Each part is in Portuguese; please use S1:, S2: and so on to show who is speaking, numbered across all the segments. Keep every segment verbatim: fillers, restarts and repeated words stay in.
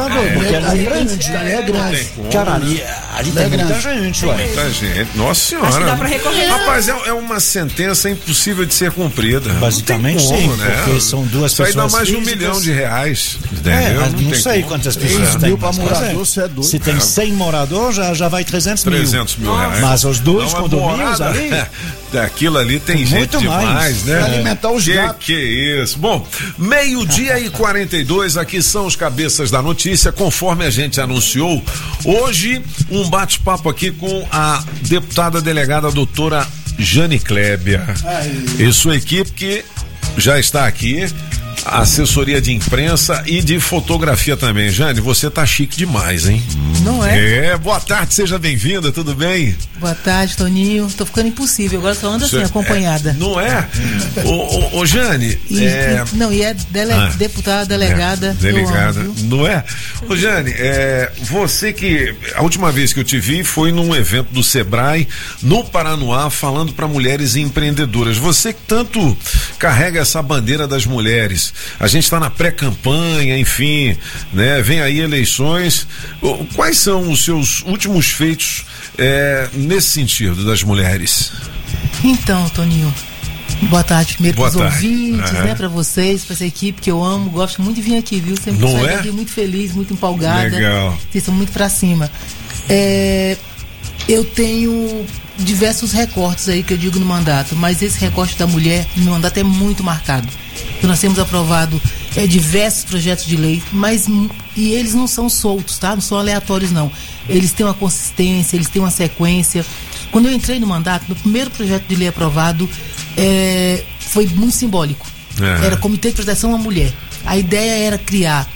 S1: morador.
S2: É,
S1: porque
S2: é,
S1: ali
S2: é grande, ali é grande.
S1: Cara, ali, ali tem
S2: grande.
S1: muita gente, ué.
S2: Muita gente. Nossa senhora.
S3: Acho que dá pra recorrer.
S2: Rapaz, é, é uma sentença impossível de ser cumprida.
S1: Basicamente
S2: Não tem como,
S1: sim,
S2: né?
S1: porque são duas
S2: Isso aí
S1: pessoas
S2: dá mais de um
S1: físicas.
S2: milhão de reais. Entendeu?
S1: É, mas não,
S2: tem
S1: sei
S2: como.
S1: quantas
S2: três
S1: pessoas tem.
S2: mil
S1: mas,
S2: pra
S1: é,
S2: morador, você é doido.
S1: se tem cem moradores, já, já vai trezentos mil.
S2: trezentos mil reais.
S1: Mas os dois
S2: Não,
S1: condomínios
S2: morada,
S1: ali...
S2: Daquilo ali tem
S1: Muito
S2: gente demais,
S1: mais,
S2: né?
S1: pra
S2: alimentar os que, gatos. Que isso. Bom, meio-dia e quarenta e dois, aqui são os cabeças da notícia, conforme a gente anunciou. Hoje, um bate-papo aqui com a deputada delegada doutora Jane Kleber. E sua equipe que já está aqui. Assessoria de imprensa e de fotografia também. Jane, você tá chique demais, hein?
S3: Não é?
S2: É, boa tarde, seja bem-vinda, tudo bem?
S3: Boa tarde, Toninho. Tô ficando impossível, agora só ando assim, acompanhada.
S2: É, não é? Ô, ô, ô Jane.
S3: E,
S2: é...
S3: e, não, e é dele,
S2: ah,
S3: deputada, delegada.
S2: É, delegada,
S3: amo,
S2: não é? Ô Jane, é, você que. A última vez que eu te vi foi num evento do Sebrae, no Paranoá, falando para mulheres empreendedoras. Você que tanto carrega essa bandeira das mulheres. A gente está na pré-campanha, enfim, né? Vem aí eleições. Quais são os seus últimos feitos é, nesse sentido das mulheres?
S3: Então, Toninho, boa tarde primeiro para os ouvintes,
S2: uhum.
S3: né? Para vocês, para essa equipe que eu amo, gosto muito de vir aqui, viu? Sempre
S2: Não
S3: saio
S2: é?
S3: daqui muito feliz, muito empolgada.
S2: Legal.
S3: Vocês estão muito para cima. É, eu tenho diversos recortes aí que eu digo no mandato, mas esse recorte da mulher no mandato é muito marcado. Então nós temos aprovado é, diversos projetos de lei, mas e eles não são soltos, tá? Não são aleatórios, não. Eles têm uma consistência, eles têm uma sequência. Quando eu entrei no mandato, no primeiro projeto de lei aprovado, é, foi muito simbólico. É. Era Comitê de Proteção à Mulher. A ideia era criar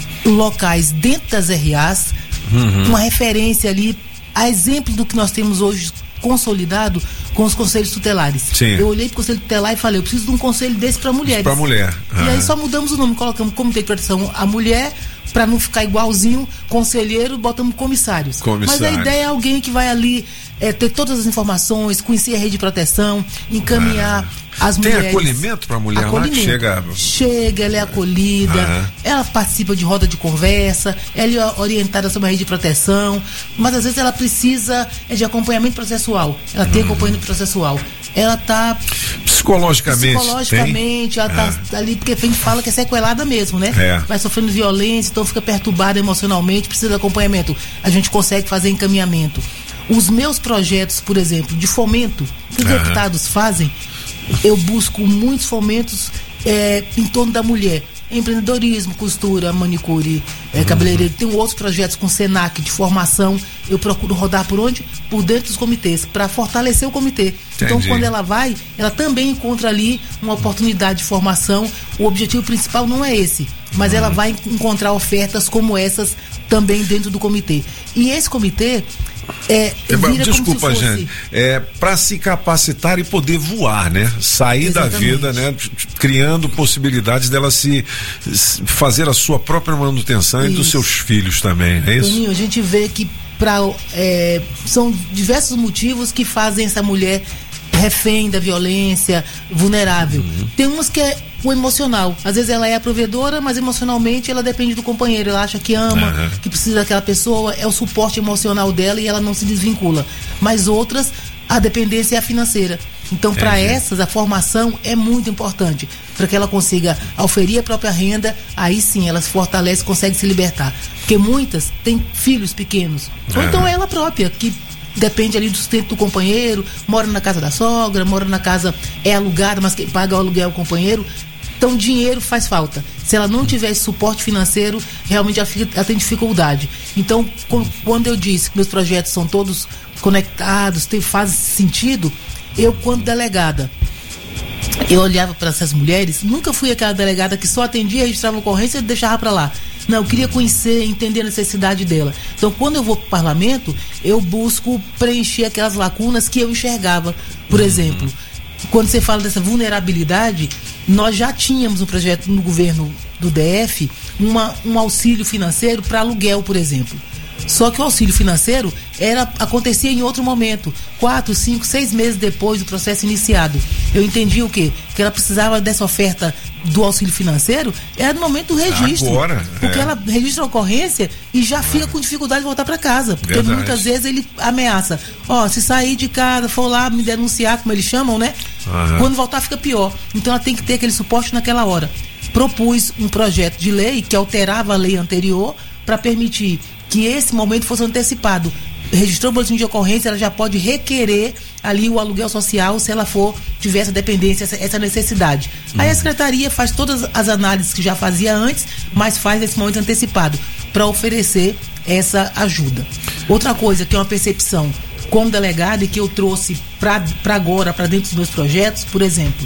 S3: locais dentro das R As, uhum. uma referência ali, a exemplo do que nós temos hoje consolidado com os conselhos tutelares.
S2: Sim.
S3: Eu olhei para o conselho tutelar e falei, eu preciso de um conselho desse para mulheres.
S2: Para mulher.
S3: E aí só mudamos o nome, colocamos Comitê de Proteção à Mulher, para não ficar igualzinho conselheiro, botamos comissários.
S2: Comissário.
S3: Mas a ideia é alguém que vai ali é, ter todas as informações, conhecer a rede de proteção, encaminhar ah. as mulheres.
S2: Tem acolhimento para a mulher
S3: acolhimento.
S2: lá que chega?
S3: Chega, ela é acolhida, ah. ela participa de roda de conversa, ela é orientada sobre a rede de proteção, mas às vezes ela precisa de acompanhamento processual. Ela tem hum. acompanhamento processual. Ela está
S2: psicologicamente,
S3: psicologicamente ela está ah. ali, porque a gente fala que é sequelada mesmo, né?
S2: É.
S3: Vai sofrendo violência, então fica perturbada emocionalmente, precisa de acompanhamento. A gente consegue fazer encaminhamento. Os meus projetos, por exemplo, de fomento que os ah. deputados fazem, eu busco muitos fomentos é, em torno da mulher. Empreendedorismo, costura, manicure, é, cabeleireiro. Tem outros projetos com Senac de formação. Eu procuro rodar por onde? Por dentro dos comitês, para fortalecer o comitê.
S2: Entendi.
S3: Então, quando ela vai, ela também encontra ali uma oportunidade de formação. O objetivo principal não é esse, mas uhum. ela vai encontrar ofertas como essas também dentro do comitê. E esse comitê É, vira
S2: Desculpa,
S3: como se fosse...
S2: gente. É, para se capacitar e poder voar, né? Sair Exatamente. Da vida, né? Criando possibilidades dela se, se fazer a sua própria manutenção isso. E dos seus filhos também, é isso?
S3: Toninho, a gente vê que pra, é, são diversos motivos que fazem essa mulher refém da violência, vulnerável. Uhum. Tem umas que é o emocional. Às vezes ela é a provedora, mas emocionalmente ela depende do companheiro. Ela acha que ama, uhum. que precisa daquela pessoa, é o suporte emocional dela e ela não se desvincula. Mas outras, a dependência é a financeira. Então, para essas, a formação é muito importante. Para que ela consiga auferir a própria renda, aí sim ela se fortalece, consegue se libertar. Porque muitas têm filhos pequenos. Uhum. Ou então ela própria, que depende ali do sustento do companheiro, mora na casa da sogra, mora na casa, é alugada, mas quem paga o aluguel é o companheiro. Então dinheiro faz falta. Se ela não tiver esse suporte financeiro, realmente ela, fica, ela tem dificuldade. Então, quando eu disse que meus projetos são todos conectados, tem, faz sentido, eu, quando delegada, eu olhava para essas mulheres, nunca fui aquela delegada que só atendia, registrava ocorrência e deixava para lá. Não, eu queria conhecer, entender a necessidade dela. Então, quando eu vou para o parlamento, eu busco preencher aquelas lacunas que eu enxergava. Por uhum. exemplo, quando você fala dessa vulnerabilidade, nós já tínhamos um projeto no governo do D F, uma, um auxílio financeiro para aluguel, por exemplo. Só que o auxílio financeiro era, acontecia em outro momento, quatro, cinco, seis meses depois do processo iniciado. Eu entendi o quê? Que ela precisava dessa oferta do auxílio financeiro, era no momento do registro.
S2: Agora,
S3: porque
S2: é.
S3: ela registra a ocorrência e já fica com dificuldade de voltar para casa. Porque
S2: Verdade.
S3: muitas vezes ele ameaça. Ó, se sair de casa, for lá me denunciar, como eles chamam, né?
S2: Aham.
S3: Quando voltar fica pior. Então ela tem que ter aquele suporte naquela hora. Propus um projeto de lei que alterava a lei anterior para permitir que esse momento fosse antecipado. Registrou o boletim de ocorrência, ela já pode requerer ali o aluguel social se ela for, tiver essa dependência, essa, essa necessidade. Uhum. Aí a secretaria faz todas as análises que já fazia antes, mas faz esse momento antecipado para oferecer essa ajuda. Outra coisa que é uma percepção como delegado e que eu trouxe para agora, para dentro dos meus projetos, por exemplo,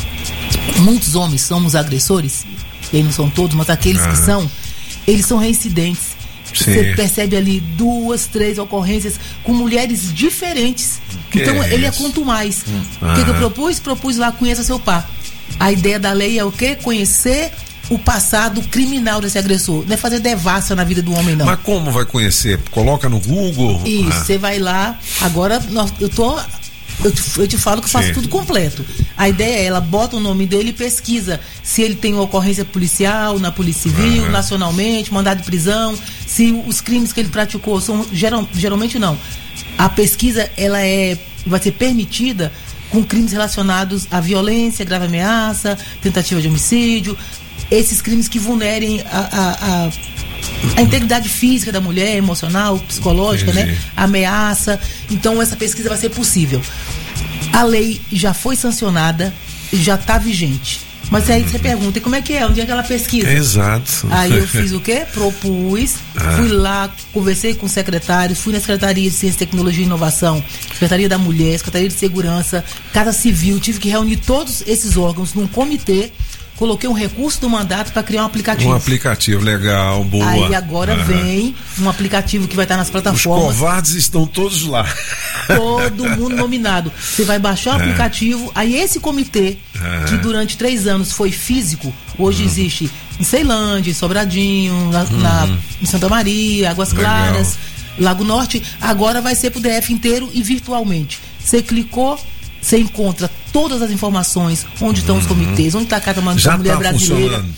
S3: muitos homens somos agressores, e aí não são todos, mas aqueles uhum. que são, eles são reincidentes.
S2: Sim.
S3: Você percebe ali duas, três ocorrências com mulheres diferentes.
S2: Que
S3: então
S2: é
S3: ele
S2: isso?
S3: é quanto mais.
S2: Hum.
S3: O que, que eu propus? Propus lá, conheça seu par. A ideia da lei é o quê? Conhecer o passado criminal desse agressor. Não é fazer devassa na vida do homem, não.
S2: Mas como vai conhecer? Coloca no Google?
S3: Isso,
S2: Ah.
S3: você vai lá. Agora, nós, eu tô. Eu te, eu te falo que eu faço
S2: Sim.
S3: tudo completo. A ideia é, ela bota o nome dele e pesquisa se ele tem uma ocorrência policial, na Polícia Civil,
S2: Uhum.
S3: nacionalmente, mandado de prisão, se os crimes que ele praticou são, geral, geralmente não. A pesquisa, ela é, vai ser permitida com crimes relacionados à violência, grave ameaça, tentativa de homicídio, esses crimes que vulnerem a, a, a a integridade física da mulher, emocional, psicológica,
S2: Entendi.
S3: né? Ameaça. Então essa pesquisa vai ser possível. A lei já foi sancionada, já está vigente. Mas aí você pergunta, e como é que é? Onde é que ela pesquisa?
S2: Exato.
S3: Aí eu fiz o quê? Propus,
S2: Ah.
S3: fui lá, conversei com secretários, fui na Secretaria de Ciência, Tecnologia e Inovação, Secretaria da Mulher, Secretaria de Segurança, Casa Civil, tive que reunir todos esses órgãos num comitê, coloquei um recurso do mandato para criar um aplicativo.
S2: Um aplicativo legal, boa.
S3: Aí agora
S2: Aham.
S3: vem um aplicativo que vai estar nas
S2: Os
S3: plataformas.
S2: covardes estão todos lá.
S3: Todo mundo nominado. Você vai baixar o
S2: É.
S3: aplicativo, aí esse comitê,
S2: É.
S3: que durante três anos foi físico, hoje existe em Ceilândia, em Sobradinho, na, na- em Santa Maria, Águas
S2: Legal.
S3: Claras, Lago Norte, agora vai ser pro D F inteiro e virtualmente. Você clicou, você encontra todas as informações, onde estão os comitês, onde está a Casa
S2: Já
S3: da Mulher
S2: está
S3: Brasileira.
S2: funcionando.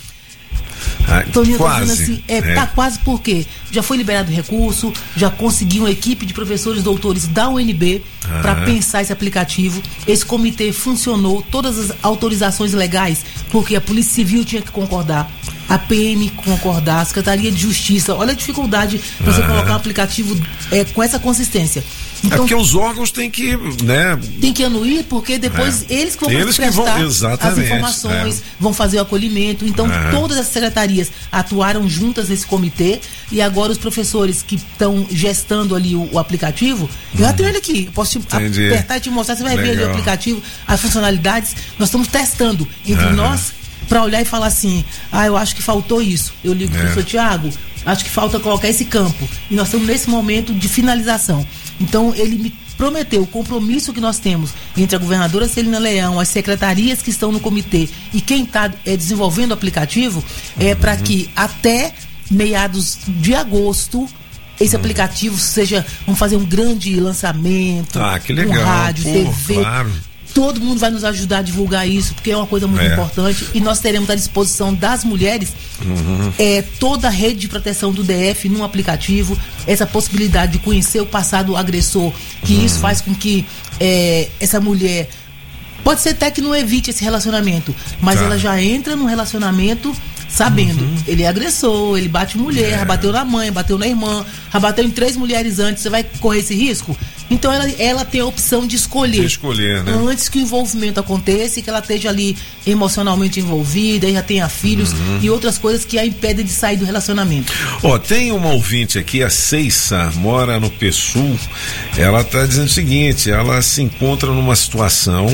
S2: Ah,
S3: Toninho, tá
S2: quase.
S3: dizendo assim, é,
S2: É.
S3: tá quase porque já foi liberado recurso, já conseguiu uma equipe de professores doutores da U N B
S2: Ah.
S3: para pensar esse aplicativo. Esse comitê funcionou, todas as autorizações legais, porque a Polícia Civil tinha que concordar, a P M concordar, a Secretaria de Justiça. Olha a dificuldade de você
S2: Ah.
S3: colocar um aplicativo é, com essa consistência.
S2: É
S3: Então,
S2: porque os órgãos têm que, né?
S3: tem que anuir, porque depois
S2: É.
S3: eles que vão
S2: Eles que vão-
S3: prestar as
S2: exatamente,
S3: informações,
S2: é.
S3: vão fazer o acolhimento. Então,
S2: É.
S3: todas as secretarias atuaram juntas nesse comitê e agora os professores que estão gestando ali o, o aplicativo, eu já tenho ele aqui, eu posso te
S2: Entendi.
S3: apertar e te mostrar, você vai ver ali
S2: Legal.
S3: o aplicativo, as funcionalidades. Nós estamos testando entre
S2: Aham.
S3: nós para olhar e falar assim, ah, eu acho que faltou isso. Eu ligo
S2: É.
S3: pro professor Tiago, acho que falta colocar esse campo. E nós estamos nesse momento de finalização. Então, ele me prometeu o compromisso que nós temos entre a governadora Celina Leão, as secretarias que estão no comitê e quem está é, desenvolvendo o aplicativo, é para que até meados de agosto esse aplicativo seja, vamos fazer um grande lançamento,
S2: Ah, que
S3: com
S2: legal.
S3: rádio,
S2: Pô,
S3: T V.
S2: claro.
S3: Todo mundo vai nos ajudar a divulgar isso, porque é uma coisa muito
S2: É.
S3: importante. E nós teremos à disposição das mulheres
S2: Uhum.
S3: é, toda a rede de proteção do D F num aplicativo, essa possibilidade de conhecer o passado agressor, que
S2: Uhum.
S3: isso faz com que é, essa mulher. Pode ser até que não evite esse relacionamento, mas
S2: Tá.
S3: ela já entra num relacionamento sabendo,
S2: Uhum.
S3: ele é agressor, ele bate mulher,
S2: É.
S3: já bateu na mãe, bateu na irmã, já bateu em três mulheres antes, você vai correr esse risco? Então ela, ela tem a opção de escolher.
S2: De escolher, né?
S3: Antes que o envolvimento aconteça e que ela esteja ali emocionalmente envolvida, e já tenha filhos
S2: Uhum.
S3: e outras coisas que a impedem de sair do relacionamento.
S2: Ó, tem uma ouvinte aqui, a Ceissa, mora no P SUL. Ela tá dizendo o seguinte: ela se encontra numa situação,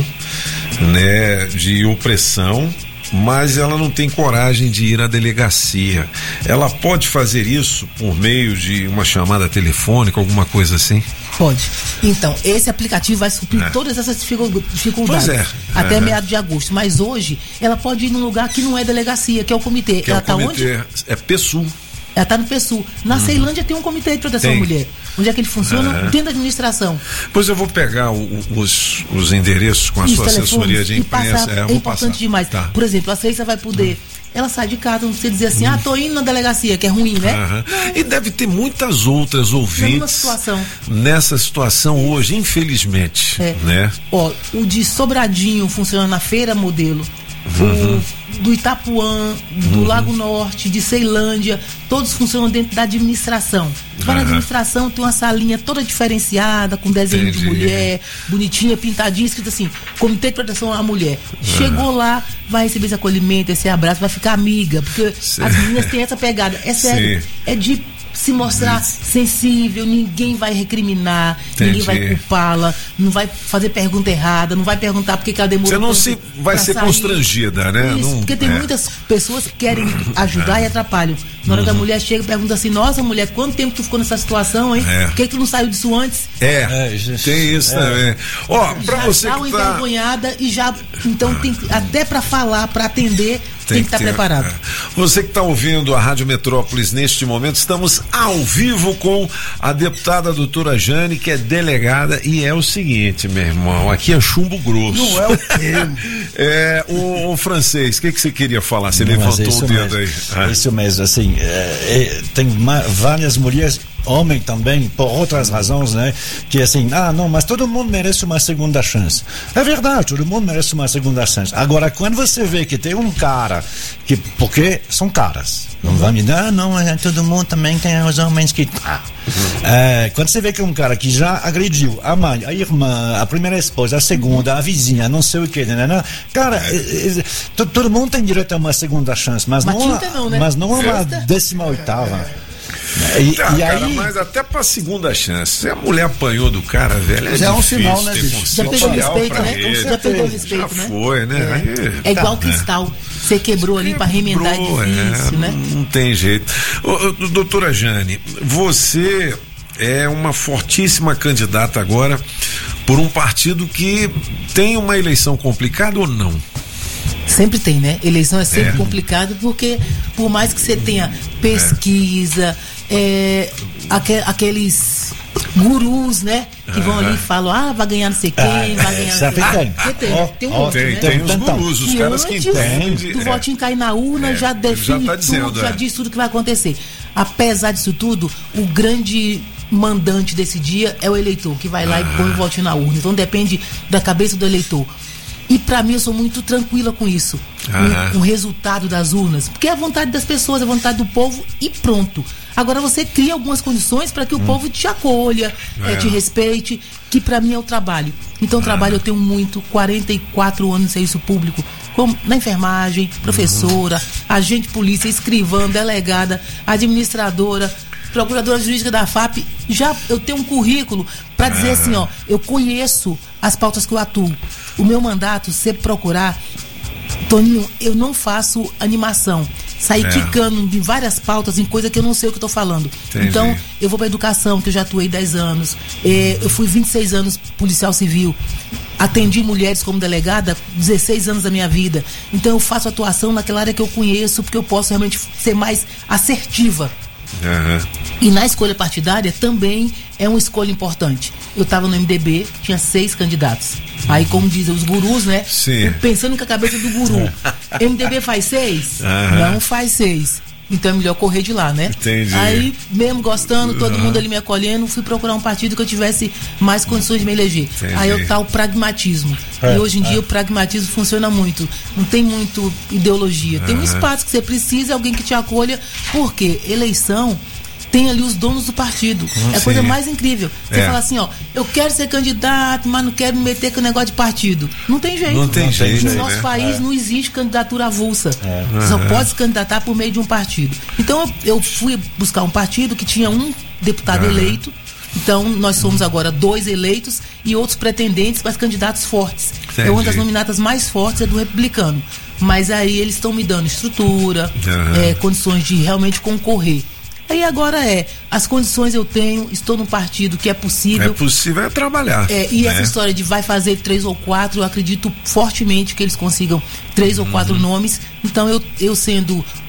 S2: né, de opressão, mas ela não tem coragem de ir à delegacia. Ela pode fazer isso por meio de uma chamada telefônica, alguma coisa assim?
S3: Pode. Então, esse aplicativo vai suprir
S2: É.
S3: todas essas dificu- dificuldades
S2: Pois é.
S3: até
S2: Aham.
S3: meados de agosto. Mas hoje, ela pode ir num lugar que não é delegacia, que é o comitê.
S2: Que
S3: ela
S2: é o
S3: está
S2: comitê,
S3: onde?
S2: é P SUL.
S3: Ela está no PSU. Na uhum. Ceilândia tem um comitê de proteção tem. à mulher. Onde é que ele funciona? Uhum. Dentro da administração.
S2: Pois eu vou pegar o, os, os endereços com a Isso, sua assessoria de imprensa.
S3: Passar, é, é importante
S2: passar.
S3: demais. Tá. Por exemplo, a Ceissa vai poder... Uhum. Ela sai de casa, não precisa dizer assim, uhum. ah, tô indo na delegacia, que é ruim, né?
S2: Uhum. E deve ter muitas outras ouvintes
S3: situação.
S2: nessa situação hoje, infelizmente, é. né?
S3: Ó, o de Sobradinho funciona na Feira Modelo. Uhum. O do Itapuã, do uhum. Lago Norte, de Ceilândia, todos funcionam dentro da administração. Vai na administração, tem uma salinha toda diferenciada, com desenho Entendi. de mulher, bonitinha, pintadinha, escrito assim, Comitê de Proteção à Mulher. Chegou uhum. lá, vai receber esse acolhimento, esse abraço, vai ficar amiga, porque Sim. as meninas têm essa pegada. É sério, Sim. é de se mostrar Isso. sensível, ninguém vai recriminar, Entendi. ninguém vai culpá-la, não vai fazer pergunta errada, não vai perguntar por que ela demorou.
S2: Você não se vai ser sair. constrangida, né?
S3: Isso,
S2: não,
S3: porque tem
S2: é.
S3: muitas pessoas que querem ajudar é. e atrapalham. Na hora uhum. que a mulher chega e pergunta assim, nossa mulher, quanto tempo tu ficou nessa situação, hein? É. Por que tu não saiu disso antes?
S2: É, é tem isso é. também. Ó, pra
S3: já
S2: você
S3: tá
S2: que tá...
S3: envergonhada e já, então tem até pra falar, pra atender, tem, tem que estar tá preparado. É.
S2: Você que está ouvindo a Rádio Metrópolis neste momento, estamos ao vivo com a deputada doutora Jane, que é delegada, e é o seguinte, meu irmão, aqui é chumbo grosso.
S1: Não é o quê?
S2: é, o, o francês, o que, que você queria falar? Você Não, levantou o dedo
S1: mesmo,
S2: aí.
S1: Ah. Isso mesmo, assim, é, é, tem ma- várias mulheres, homem também, por outras razões, né? Que assim, ah, não, mas todo mundo merece uma segunda chance. É verdade, todo mundo merece uma segunda chance. Agora, quando você vê que tem um cara que, porque são caras, não vai me dar, não, todo mundo também tem os homens que... Ah. É, quando você vê que é um cara que já agrediu a mãe, a irmã, a primeira esposa, a segunda, a vizinha, não sei o que, né, né? Cara, é, é, todo, todo mundo tem direito a uma segunda chance, mas
S3: uma
S1: não,
S3: a, não, né?
S1: mas não uma décima oitava. E,
S2: tá,
S1: e
S2: cara,
S1: aí...
S2: mas até pra segunda chance, se a mulher apanhou do cara, velho, é,
S1: já é um
S2: difícil
S1: sinal, né,
S3: já perdeu respeito, né?
S2: Ele.
S3: Já perdeu respeito,
S2: já
S3: né?
S2: foi, né?
S3: É,
S2: aí,
S3: é igual
S2: tá,
S3: cristal, né? Você quebrou ali pra remendar, é difícil,
S2: é,
S3: né?
S2: Não tem jeito. Ô, ô, doutora Jane, você é uma fortíssima candidata agora por um partido que tem uma eleição complicada ou não?
S3: Sempre tem, né? Eleição é sempre é. complicado, porque por mais que você tenha pesquisa, é. É, aqu- aqueles gurus, né? Que vão ali e falam, ah, vai ganhar não sei quem, ah, vai ganhar não sei quem. Tem, tem, tem um
S2: oh,
S3: outro,
S2: tem,
S3: né?
S2: tem os gurus, os
S3: e
S2: caras que entendem.
S3: Do é. votinho cair na urna, é. já define já tá dizendo, tudo, é. já diz tudo que vai acontecer. Apesar disso tudo, o grande mandante desse dia é o eleitor, que vai lá ah. e põe o votinho na urna. Então depende da cabeça do eleitor. E pra mim eu sou muito tranquila com isso, com o resultado das urnas, porque é a vontade das pessoas, é a vontade do povo e pronto. Agora você cria algumas condições para que o hum. povo te acolha, é. É, te respeite, que pra mim é o trabalho. Então o trabalho eu tenho muito, quarenta e quatro anos de serviço público, como na enfermagem, professora, uhum. agente de polícia, escrivã, delegada, administradora, procuradora jurídica da F A P. Já eu tenho um currículo para dizer assim, ó, eu conheço as pautas que eu atuo. O meu mandato, se você procurar, Toninho, eu não faço animação. Sair é. quicando em várias pautas em coisa que eu não sei o que eu tô falando. Entendi. Então, eu vou pra educação, que eu já atuei dez anos. É, eu fui vinte e seis anos policial civil. Atendi mulheres como delegada dezesseis anos da minha vida. Então, eu faço atuação naquela área que eu conheço, porque eu posso realmente ser mais assertiva. Uhum. E na escolha partidária também é uma escolha importante. Eu estava no M D B, tinha seis candidatos. Aí, como dizem os gurus, né?
S2: Sim.
S3: Pensando com a cabeça do guru. M D B faz seis? Uhum. Não faz seis. Então é melhor correr de lá, né?
S2: Entendi.
S3: Aí, mesmo gostando, todo uhum. mundo ali me acolhendo, fui procurar um partido que eu tivesse mais condições de me eleger. Entendi. Aí eu tá o pragmatismo. É, e hoje em é. dia o pragmatismo funciona muito. Não tem muito ideologia. Tem uhum. um espaço que você precisa, alguém que te acolha. Porque eleição tem ali os donos do partido. Hum, é a coisa mais incrível. Você é. fala assim, ó, eu quero ser candidato, mas não quero me meter com o negócio de partido. Não tem jeito.
S2: Não tem
S3: não
S2: jeito.
S3: No nosso
S2: né?
S3: país é. não existe candidatura avulsa. É. Você
S2: uhum.
S3: só pode se candidatar por meio de um partido. Então eu, eu fui buscar um partido que tinha um deputado uhum. eleito. Então nós somos agora dois eleitos e outros pretendentes, mas candidatos fortes. Entendi. É uma das nominatas mais fortes é do Republicano. Mas aí eles estão me dando estrutura, uhum. é, condições de realmente concorrer. Aí agora é, as condições eu tenho, estou num partido que é possível.
S2: É possível é trabalhar.
S3: É, e
S2: né?
S3: essa história de vai fazer três ou quatro, eu acredito fortemente que eles consigam três ou quatro uhum. nomes. Então eu, eu sendo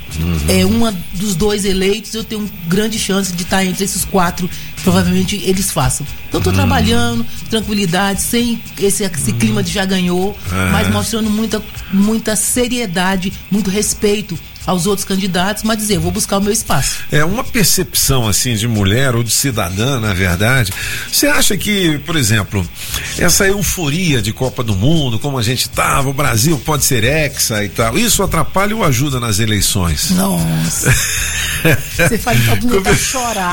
S3: uhum. é uma dos dois eleitos, eu tenho grande chance de estar entre esses quatro, provavelmente eles façam. Então estou uhum. trabalhando, tranquilidade, sem esse, esse clima de já ganhou, uhum. mas mostrando muita, muita seriedade, muito respeito aos outros candidatos, mas dizer, eu vou buscar o meu espaço.
S2: É uma percepção assim de mulher ou de cidadã, na verdade. Você acha que, por exemplo, essa euforia de Copa do Mundo, como a gente tava, o Brasil pode ser hexa e tal, isso atrapalha ou ajuda nas eleições?
S3: Nossa. Você faz todo mundo tá chorar.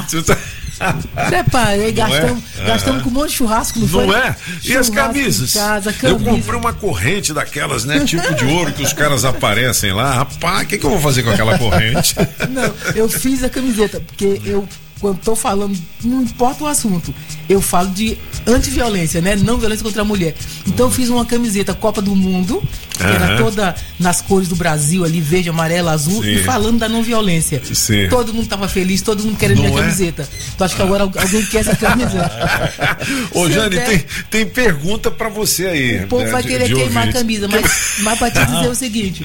S3: Preparei, gastamos, é? gastamos é. com um monte de churrasco, não, não foi?
S2: Não é? E
S3: churrasco
S2: as camisas?
S3: Casa,
S2: eu comprei uma corrente daquelas, né? Tipo de ouro que os caras aparecem lá. Rapaz, o que, que eu vou fazer com aquela corrente?
S3: Não, eu fiz a camiseta, porque eu, quando tô falando, não importa o assunto, eu falo de antiviolência, né? Não violência contra a mulher. Então eu fiz uma camiseta Copa do Mundo, que uhum. era toda nas cores do Brasil ali, verde, amarelo, azul, Sim. e falando da não violência.
S2: Sim.
S3: Todo mundo tava feliz, todo mundo querendo minha é? camiseta. Então acho que agora alguém quer essa camiseta.
S2: Ô, Jane, quer... tem, tem pergunta pra você aí.
S3: O povo né, vai querer de, de queimar ouvinte. a camisa, mas, mas pra te dizer o seguinte,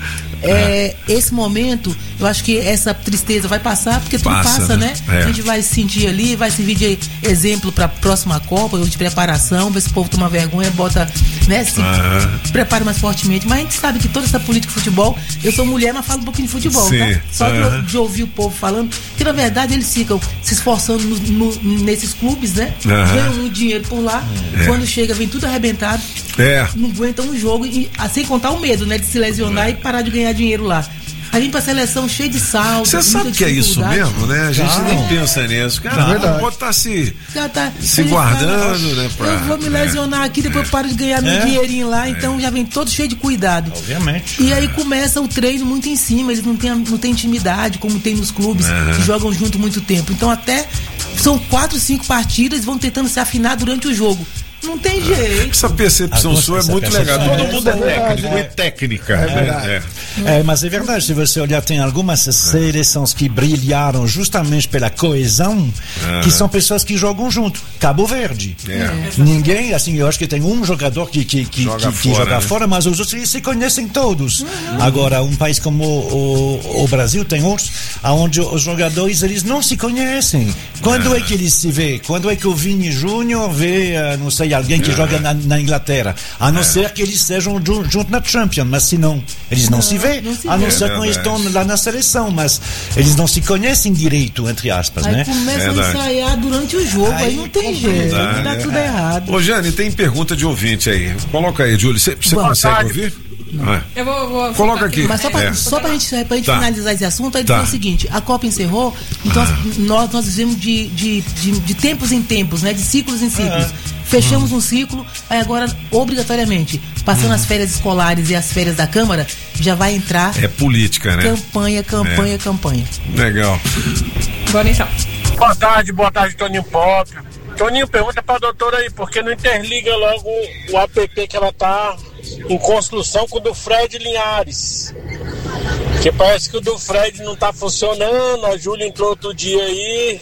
S3: é, esse momento, eu acho que essa tristeza vai passar, porque tudo passa, passa né? né? É. A gente vai se sentir ali, vai servir de exemplo pra próxima Copa, de preparação, ver se o povo toma vergonha, bota, né, se uhum. prepara mais fortemente. Mas a gente sabe que toda essa política de futebol, eu sou mulher, mas falo um pouquinho de futebol, Sim. tá? Só uhum. de, de ouvir o povo falando, que na verdade eles ficam se esforçando no, no, nesses clubes, né? Uhum. Ganham muito dinheiro por lá, é. quando chega vem tudo arrebentado,
S2: é.
S3: não aguentam um jogo, e sem contar o medo, né, de se lesionar é. e parar de ganhar dinheiro lá. A gente pra seleção cheia de salto.
S2: Você sabe que é isso mesmo, né? A gente não. nem pensa nisso. Cara, não pode estar tá se, tá, se guardando, fala, né? Pra,
S3: eu vou me lesionar é, aqui, depois é. paro de ganhar meu é. dinheirinho lá, então é. já vem todo cheio de cuidado.
S1: Obviamente.
S3: E aí começa o treino muito em cima, eles não têm, não têm intimidade, como tem nos clubes, uhum. que jogam junto muito tempo. Então até são quatro, cinco partidas, vão tentando se afinar durante o jogo. Não tem jeito.
S2: Essa percepção sua é muito legal. Todo mundo é técnico e técnica.
S1: É verdade. É. É, mas é verdade, se você olhar, tem algumas seleções que brilharam justamente pela coesão, ah. que são pessoas que jogam junto. Cabo Verde. É. Ninguém, assim, eu acho que tem um jogador que, que, que, joga, que, que fora, joga né? fora, mas os outros se conhecem todos. Uhum. Agora, um país como o, o, o Brasil tem outros, onde os jogadores, eles não se conhecem. Quando ah. é que eles se vê? Quando é que o Vini Júnior vê, não sei, alguém que é. joga na, na Inglaterra, a não é. ser que eles sejam junto, junto na Champions, mas se não, eles não, não se vê, não se a não vê. ser é que eles estão lá na seleção, mas eles não se conhecem direito, entre aspas,
S3: aí
S1: né?
S3: Começam a ensaiar durante o jogo, aí, aí não tem jeito, aí dá tudo errado.
S2: Ô Jane, tem pergunta de ouvinte aí, coloca aí, Júlio, você consegue tarde. ouvir?
S4: Ah. Eu vou, vou
S2: Coloca aqui.
S3: Mas só pra,
S2: é.
S3: só pra gente, pra gente
S2: tá.
S3: finalizar esse assunto, aí tá. dizer o seguinte: a Copa encerrou, então ah. nós, nós vivemos de, de, de, de tempos em tempos, né? De ciclos em ciclos. Ah. Fechamos hum. um ciclo, aí agora, obrigatoriamente, passando hum. as férias escolares e as férias da Câmara, já vai entrar.
S2: É política, né?
S3: Campanha, campanha,
S2: é.
S3: campanha.
S2: Legal.
S4: Bora então.
S5: Boa tarde, boa tarde, Toninho Pop. Toninho, pergunta pra doutora aí, por que não interliga logo o app que ela tá em construção com o do Fred Linhares? Porque parece que o do Fred não tá funcionando, a Júlia entrou outro dia aí,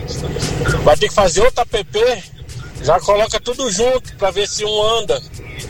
S5: vai ter que fazer outro app, já coloca tudo junto pra ver se um anda.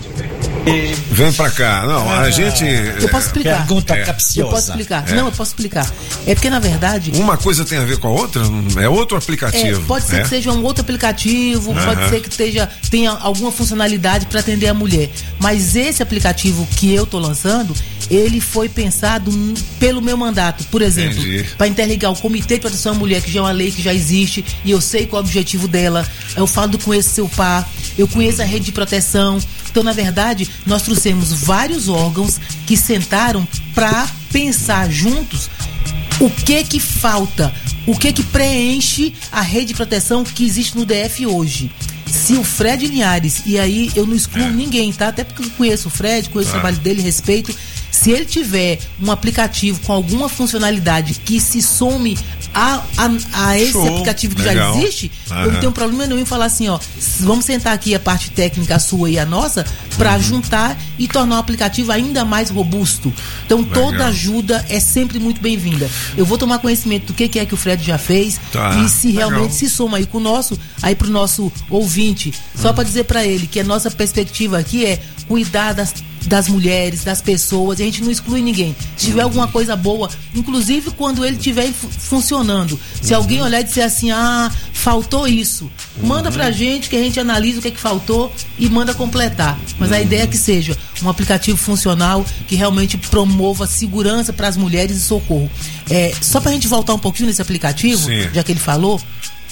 S2: Vem pra cá, não, a ah, gente...
S3: Eu posso explicar.
S1: Pergunta é. capciosa.
S3: Eu posso explicar.
S2: É.
S3: Não, eu posso explicar. É porque, na verdade...
S2: Uma coisa tem a ver com a outra? É outro aplicativo.
S3: É, pode ser
S2: é?
S3: que seja um outro aplicativo, uh-huh. pode ser que esteja, tenha alguma funcionalidade para atender a mulher. Mas esse aplicativo que eu tô lançando, ele foi pensado pelo meu mandato. Por exemplo, para interligar o Comitê de Proteção à Mulher, que já é uma lei que já existe, e eu sei qual é o objetivo dela. Eu falo do Conheço Seu Par, eu conheço a rede de proteção. Então, na verdade, nós trouxemos vários órgãos que sentaram para pensar juntos o que que falta, o que que preenche a rede de proteção que existe no D F hoje. Se o Fred Linhares, e aí eu não excluo ninguém, tá? Até porque eu conheço o Fred, conheço ah. o trabalho dele, respeito. Se ele tiver um aplicativo com alguma funcionalidade que se some a, a, a esse Show. aplicativo que Legal. já existe, uhum. eu não tenho problema nenhum em falar assim, ó, vamos sentar aqui a parte técnica a sua e a nossa para uhum. juntar e tornar o aplicativo ainda mais robusto. Então Legal. toda ajuda é sempre muito bem-vinda. Eu vou tomar conhecimento do que, que é que o Fred já fez tá. e se Legal. realmente se soma aí com o nosso, aí pro nosso ouvinte, só uhum. para dizer para ele que a nossa perspectiva aqui é cuidar das das mulheres, das pessoas, e a gente não exclui ninguém. Se tiver alguma coisa boa, inclusive quando ele estiver funcionando, se uhum. alguém olhar e dizer assim, ah, faltou isso, manda uhum. pra gente que a gente analisa o que é que faltou e manda completar. Mas uhum. a ideia é que seja um aplicativo funcional que realmente promova segurança para as mulheres e socorro. É, só pra gente voltar um pouquinho nesse aplicativo, Sim. já que ele falou,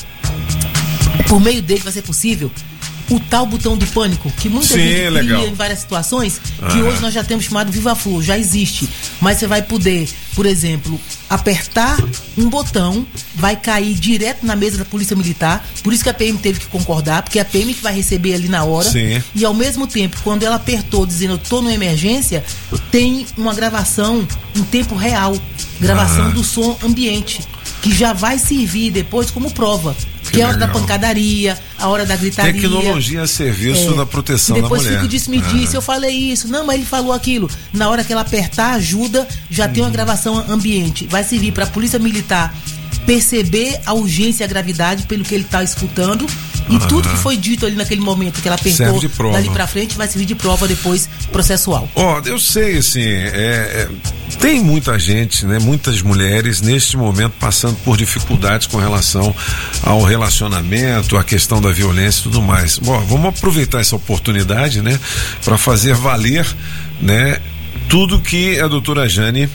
S3: por meio dele vai ser possível o tal botão do pânico, que muita
S2: Sim,
S3: gente
S2: legal.
S3: cria em várias situações, que
S2: ah.
S3: hoje nós já temos chamado Viva Flu, já existe. Mas você vai poder, por exemplo, apertar um botão, vai cair direto na mesa da Polícia Militar, por isso que a P M teve que concordar, porque é a P M que vai receber ali na hora.
S2: Sim.
S3: E ao mesmo tempo, quando ela apertou dizendo eu tô numa emergência, tem uma gravação em tempo real, gravação ah. do som ambiente, que já vai servir depois como prova. Que, que é a hora da pancadaria, a hora da gritaria.
S2: Tecnologia a serviço é, da proteção da mulher.
S3: Depois fica disse, me disse, eu falei isso. Não, mas ele falou aquilo. Na hora que ela apertar, ajuda, já hum. tem uma gravação ambiente. Vai servir para a Polícia Militar perceber a urgência e a gravidade pelo que ele está escutando. E ah. tudo que foi dito ali naquele momento que ela apertou dali pra frente vai servir de prova depois processual.
S2: Ó, oh, eu sei, assim, é, é, tem muita gente, né, muitas mulheres neste momento passando por dificuldades com relação ao relacionamento, a questão da violência e tudo mais. Bom, vamos aproveitar essa oportunidade, né, para fazer valer, né, tudo que a doutora Jane,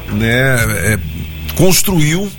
S2: né, é, construiu,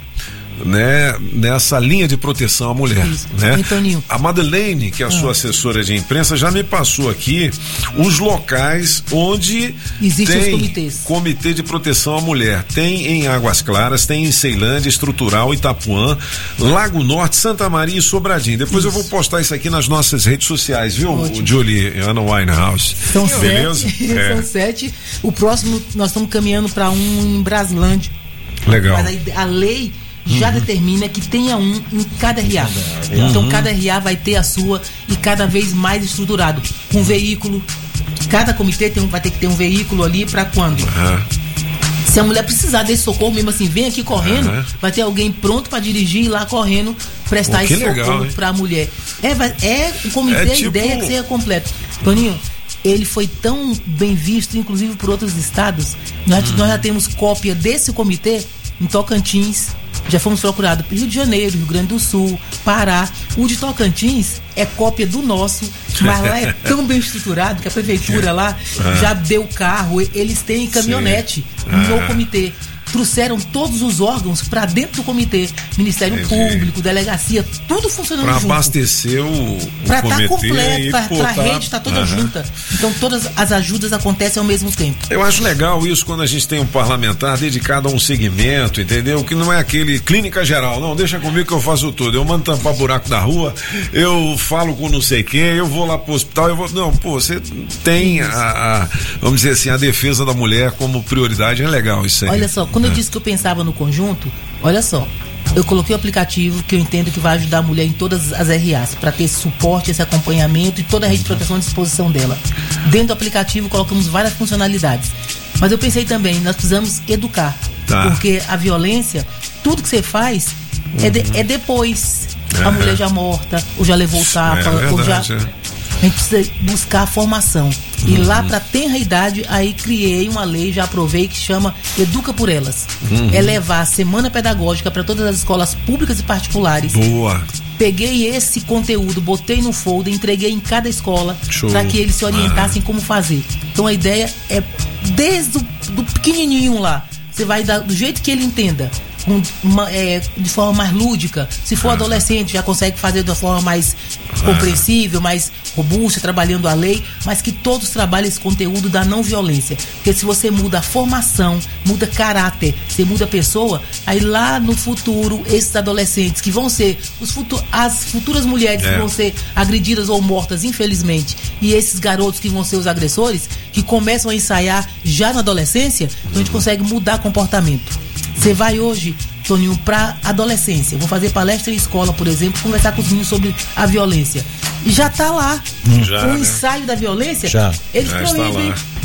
S2: né, nessa linha de proteção à mulher. Isso, né?
S3: Toninho.
S2: A Madeleine, que é a ah. sua assessora de imprensa, já me passou aqui os locais onde
S3: existem
S2: tem
S3: os comitês.
S2: Comitê de proteção à mulher. Tem em Águas Claras, tem em Ceilândia, Estrutural, Itapuã, Lago Norte, Santa Maria e Sobradinho. Depois isso. eu vou postar isso aqui nas nossas redes sociais, viu, Ótimo. Julie, Ana Winehouse?
S3: São
S2: Beleza?
S3: sete.
S2: É.
S3: São sete. O próximo nós estamos caminhando para um em Braslândia.
S2: Legal.
S3: Mas a, a lei já uhum. determina que tenha um em cada R A. Uhum. Então cada R A vai ter a sua e cada vez mais estruturado. Com veículo, cada comitê tem um, vai ter que ter um veículo ali para quando? Uhum. Se a mulher precisar desse socorro, mesmo assim, vem aqui correndo, uhum. vai ter alguém pronto para dirigir e ir lá correndo prestar
S2: Pô,
S3: esse
S2: legal,
S3: socorro para a mulher. É, vai, é o comitê, é, tipo... a ideia é que seja completo. Toninho, ele foi tão bem visto, inclusive por outros estados. Nós, uhum. nós já temos cópia desse comitê em Tocantins. Já fomos procurados Rio de Janeiro, Rio Grande do Sul, Pará. O de Tocantins é cópia do nosso, mas lá é tão bem estruturado que a prefeitura lá ah. já deu carro, eles têm caminhonete ah. no comitê. Trouxeram todos os órgãos para dentro do comitê, Ministério Entendi. Público, delegacia, tudo funcionando pra junto. Para
S2: abastecer o, o
S3: pra
S2: comitê.
S3: Para estar completo, para
S2: tá...
S3: a rede estar tá toda uhum. junta. Então todas as ajudas acontecem ao mesmo tempo.
S2: Eu acho legal isso quando a gente tem um parlamentar dedicado a um segmento, entendeu? Que não é aquele clínica geral, não, deixa comigo que eu faço tudo. Eu mando tampar buraco da rua, eu falo com não sei quem, eu vou lá pro hospital, eu vou. Não, pô, você tem a, a vamos dizer assim, a defesa da mulher como prioridade, é legal isso aí.
S3: Olha só, quando eu disse que eu pensava no conjunto, olha só, eu coloquei o aplicativo que eu entendo que vai ajudar a mulher em todas as R As, para ter esse suporte, esse acompanhamento e toda a rede de proteção à disposição dela. Dentro do aplicativo colocamos várias funcionalidades. Mas eu pensei também, nós precisamos educar. Tá. Porque a violência, tudo que você faz uhum. é, de, é depois. Uhum. A mulher já morta, ou já levou tapa,
S2: é
S3: ou já.
S2: É.
S3: A gente precisa buscar a formação. E uhum. lá para tenra idade, aí criei uma lei, já aprovei, que chama Educa por Elas. Uhum. É levar a semana pedagógica para todas as escolas públicas e particulares.
S2: Boa.
S3: Peguei esse conteúdo, botei no folder, entreguei em cada escola para que eles se orientassem uhum. como fazer. Então a ideia é, desde o do pequenininho lá, você vai dar do jeito que ele entenda. Com uma, é, de forma mais lúdica. Se for ah. adolescente, já consegue fazer de uma forma mais ah. compreensível, mais robusta, trabalhando a lei, mas que todos trabalhem esse conteúdo da não violência. Porque se você muda a formação, muda caráter, você muda a pessoa, aí lá no futuro, esses adolescentes que vão ser os futu- as futuras mulheres é. que vão ser agredidas ou mortas, infelizmente, e esses garotos que vão ser os agressores, que começam a ensaiar já na adolescência, então a gente consegue mudar comportamento. Você vai hoje, Toninho, para adolescência. Vou fazer palestra em escola, por exemplo, conversar com os meninos sobre a violência. E já está lá.
S2: Já,
S3: o
S2: né?
S3: ensaio da violência,
S1: já.
S3: eles
S2: já
S3: proíbem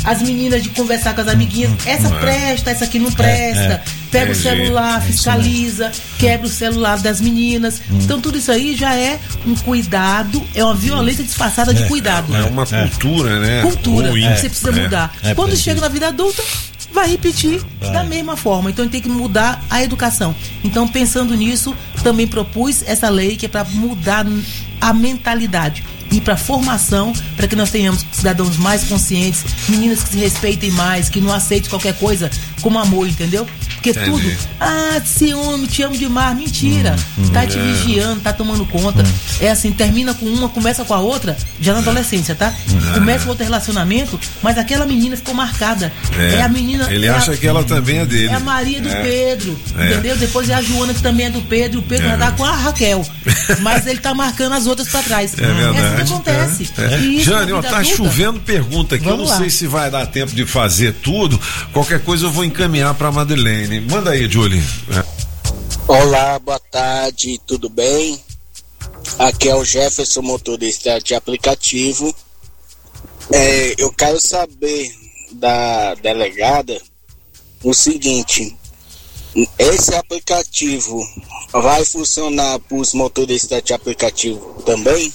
S3: as meninas de conversar com as amiguinhas, essa
S2: Não é.
S3: presta, essa aqui não presta,
S1: É, é.
S3: pega
S2: Entendi.
S3: o celular,
S1: É isso
S3: fiscaliza, quebra o celular das meninas. Então tudo isso aí já é um cuidado, é uma violência disfarçada de cuidado.
S2: É uma cultura, né?
S3: Cultura
S2: ruim.
S3: que você precisa
S2: É.
S3: mudar.
S1: É
S3: Quando
S1: preciso.
S3: chega na vida adulta, vai repetir
S1: Vai.
S3: da mesma forma. Então tem que mudar a educação. Então, pensando nisso, também propus essa lei que é para mudar a mentalidade e para formação, para que nós tenhamos cidadãos mais conscientes, meninas que se respeitem mais, que não aceitem qualquer coisa como amor, entendeu? Porque
S2: Entendi.
S3: tudo, ah, ciúme, te amo demais, mentira.
S1: Hum,
S3: tá te vigiando, tá tomando conta. É assim, termina com uma, começa com a outra, já na adolescência, tá? Começa outro relacionamento, mas aquela menina ficou marcada.
S2: É.
S3: É, a menina.
S2: Ele
S3: é
S2: acha
S3: a,
S2: que ela também é dele.
S3: é a Maria do
S2: É.
S3: Pedro,
S2: É.
S3: entendeu? Depois é a Joana, que também é do Pedro, e o Pedro
S2: É.
S3: já tá com a Raquel. Mas ele tá marcando as outras pra trás.
S2: É verdade.
S3: É assim que acontece.
S2: É.
S3: E isso
S2: Jane,
S3: na
S2: ó,
S3: vida
S2: tá
S3: adulta,
S2: chovendo pergunta aqui.
S3: Vamos
S2: eu não
S3: lá.
S2: sei se vai dar tempo de fazer tudo. Qualquer coisa eu vou encaminhar pra Madeleine. Manda aí, Julie. É.
S6: Olá, boa tarde, tudo bem? Aqui é o Jefferson, motorista de aplicativo. É, eu quero saber da delegada o seguinte: esse aplicativo vai funcionar para os motoristas de aplicativo também?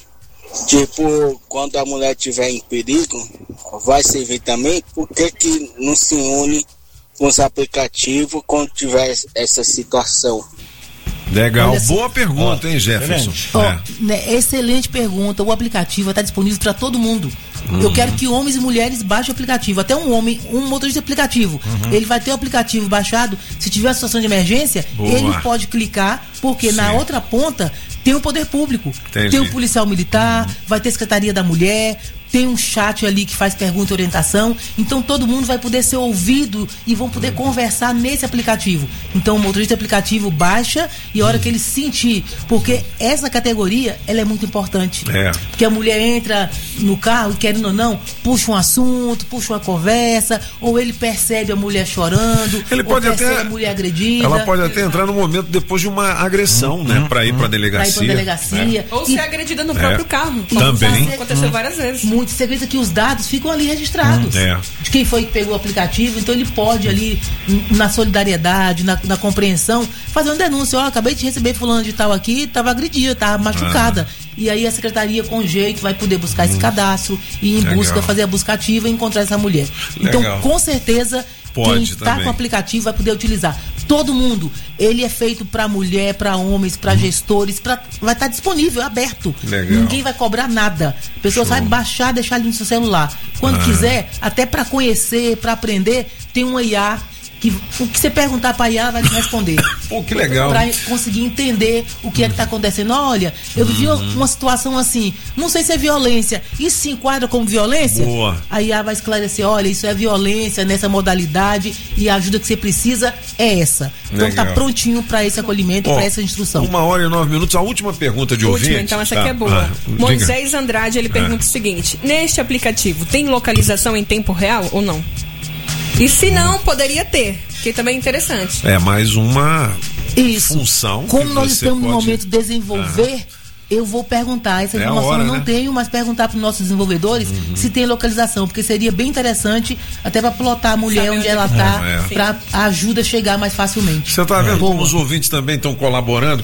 S6: Tipo, quando a mulher estiver em perigo, vai servir também? Por que que não se une com os aplicativos quando tiver essa situação?
S2: Legal.
S3: Olha assim,
S2: Boa pergunta,
S1: ó,
S2: hein, Jefferson?
S1: excelente.
S3: Ó,
S2: É.
S3: né, excelente pergunta. O aplicativo está disponível para todo mundo.
S2: Uhum.
S3: Eu quero que homens e mulheres baixem o aplicativo. Até um homem, um motorista de aplicativo.
S2: Uhum.
S3: Ele vai ter o aplicativo baixado. Se tiver uma situação de emergência,
S2: Boa.
S3: ele pode clicar, porque
S2: Sim.
S3: na outra ponta tem o poder público.
S2: Entendi.
S3: Tem o policial militar, vai ter a Secretaria da Mulher, tem um chat ali que faz pergunta e orientação. Então todo mundo vai poder ser ouvido e vão poder conversar nesse aplicativo. Então o motorista de aplicativo baixa e a hora que ele se sentir, porque essa categoria ela é muito importante.
S2: É.
S3: Porque a mulher entra no carro e, querendo ou não, puxa um assunto, puxa uma conversa, ou ele percebe a mulher chorando,
S2: Ele
S3: ou
S2: pode
S3: percebe
S2: até.
S3: a mulher agredida.
S2: Ela pode até entrar no momento depois de uma agressão, né? Pra ir pra
S3: Pra
S2: delegacia.
S3: ir pra delegacia.
S4: Ou
S3: E-
S4: ser agredida no próprio carro.
S2: Também.
S4: Já aconteceu várias vezes.
S3: Muito, você acredita que os dados ficam ali registrados
S2: Hum, é.
S3: de quem foi que pegou o aplicativo, então ele pode ali, n- na solidariedade, na, na compreensão, fazer uma denúncia. Ó, acabei de receber fulano de tal aqui, estava agredida, estava machucada.
S2: Ah.
S3: E aí a secretaria, com jeito, vai poder buscar esse cadastro e em
S2: Legal.
S3: busca, fazer a busca ativa e encontrar essa mulher. Então,
S2: Legal.
S3: com certeza,
S2: Pode
S3: quem está
S2: também.
S3: com o aplicativo vai poder utilizar. Todo mundo. Ele é feito para mulher, para homens, para gestores, pra, vai estar disponível, aberto.
S2: Legal.
S3: Ninguém vai cobrar nada. A pessoa
S2: Show.
S3: vai baixar, deixar ali no seu celular. Quando
S2: Ah.
S3: quiser, até para conhecer, para aprender, tem um I A que o que você perguntar para I A ela vai te responder.
S2: Pô, que legal.
S3: Para conseguir entender o que é que tá acontecendo. Olha, eu vivi
S2: Uhum.
S3: uma situação assim, não sei se é violência. Isso se enquadra como violência?
S2: Boa.
S3: A I A vai esclarecer, olha, isso é violência nessa modalidade e a ajuda que você precisa é essa. Então
S2: Legal.
S3: tá prontinho para esse acolhimento,
S2: Ó,
S3: para essa instrução.
S2: Uma hora e nove minutos. A última pergunta de
S4: Última,
S2: ouvinte.
S4: então essa
S2: Tá.
S4: aqui é boa.
S2: Ah, diga.
S4: Moisés Andrade, ele pergunta
S2: Ah.
S4: o seguinte: neste aplicativo tem localização em tempo real ou não? E se não, poderia ter, que também é interessante.
S2: É mais uma
S3: Isso.
S2: função.
S3: Como
S2: que
S3: nós
S2: você
S3: estamos no
S2: pode-
S3: momento de desenvolver, eu vou perguntar. Essa
S2: É a
S3: informação
S2: hora,
S3: eu não
S2: né?
S3: tenho, mas perguntar para os nossos desenvolvedores se tem localização, porque seria bem interessante até para plotar a mulher
S4: Saber
S3: onde
S4: onde
S3: ela
S4: é que
S3: está,
S2: tá. É.
S3: para a ajuda chegar mais facilmente.
S2: Você tá vendo
S3: Boa.
S2: como os ouvintes também estão colaborando?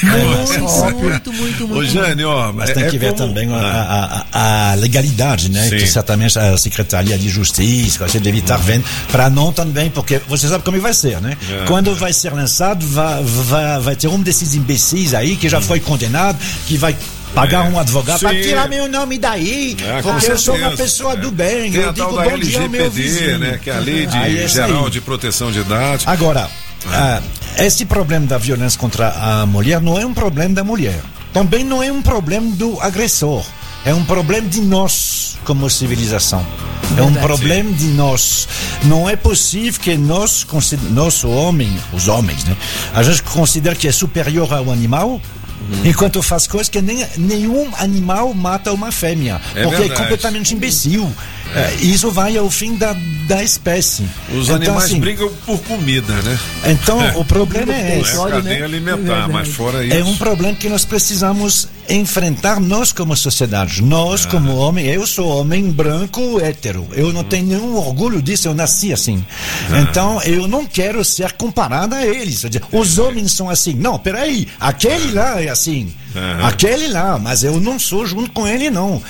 S3: Muito, muito, muito,
S2: Ô,
S3: muito.
S2: Jane, ó.
S1: Mas
S2: é-
S1: tem
S2: é
S1: que ver
S2: como-
S1: também a,
S2: Ah.
S1: a- a- a legalidade, né?
S2: Sim.
S1: Que certamente a Secretaria de Justiça, você deve estar vendo, para não também, porque você sabe como vai ser, né?
S2: É.
S1: Quando vai ser lançado, vai, vai, vai ter um desses imbecis aí que já foi condenado, que vai pagar
S2: É.
S1: um advogado para
S2: Sim.
S1: tirar meu nome daí,
S2: É, com
S1: porque eu sou uma
S2: certeza.
S1: pessoa
S2: É.
S1: do bem,
S2: Tem
S1: eu
S2: a tal
S1: digo
S2: da
S1: bom dia ao meu
S2: L G P D,
S1: vizinho.
S2: né? Que é a Lei de
S1: Aí é isso
S2: Geral
S1: aí.
S2: de Proteção de Dados.
S1: Agora, ah, esse problema da violência contra a mulher não é um problema da mulher. Também não é um problema do agressor. É um problema de nós, como civilização. É um
S3: Verdade.
S1: problema de nós. Não é possível que nós, consider- nós, o homem, os homens, né? A gente considera que é superior ao animal, enquanto faz coisas que nem, nenhum animal mata uma fêmea.
S2: É
S1: porque
S2: verdade.
S1: é completamente imbecil. É, isso vai ao fim da, da espécie.
S2: Os
S1: então,
S2: animais
S1: assim,
S2: brigam por comida, né?
S1: Então,
S2: É.
S1: o problema é
S2: Não
S1: esse.
S2: é cadeia alimentar, mas fora isso.
S1: É um problema que nós precisamos enfrentar, nós como sociedade. Nós,
S2: Ah.
S1: como homem, eu sou homem branco, hétero. Eu não tenho nenhum orgulho disso, eu nasci assim.
S2: Ah.
S1: Então, eu não quero ser comparado a eles. Os homens são assim. Não, peraí, aquele lá é assim.
S2: Ah.
S1: Aquele lá, mas eu não sou junto com ele, não.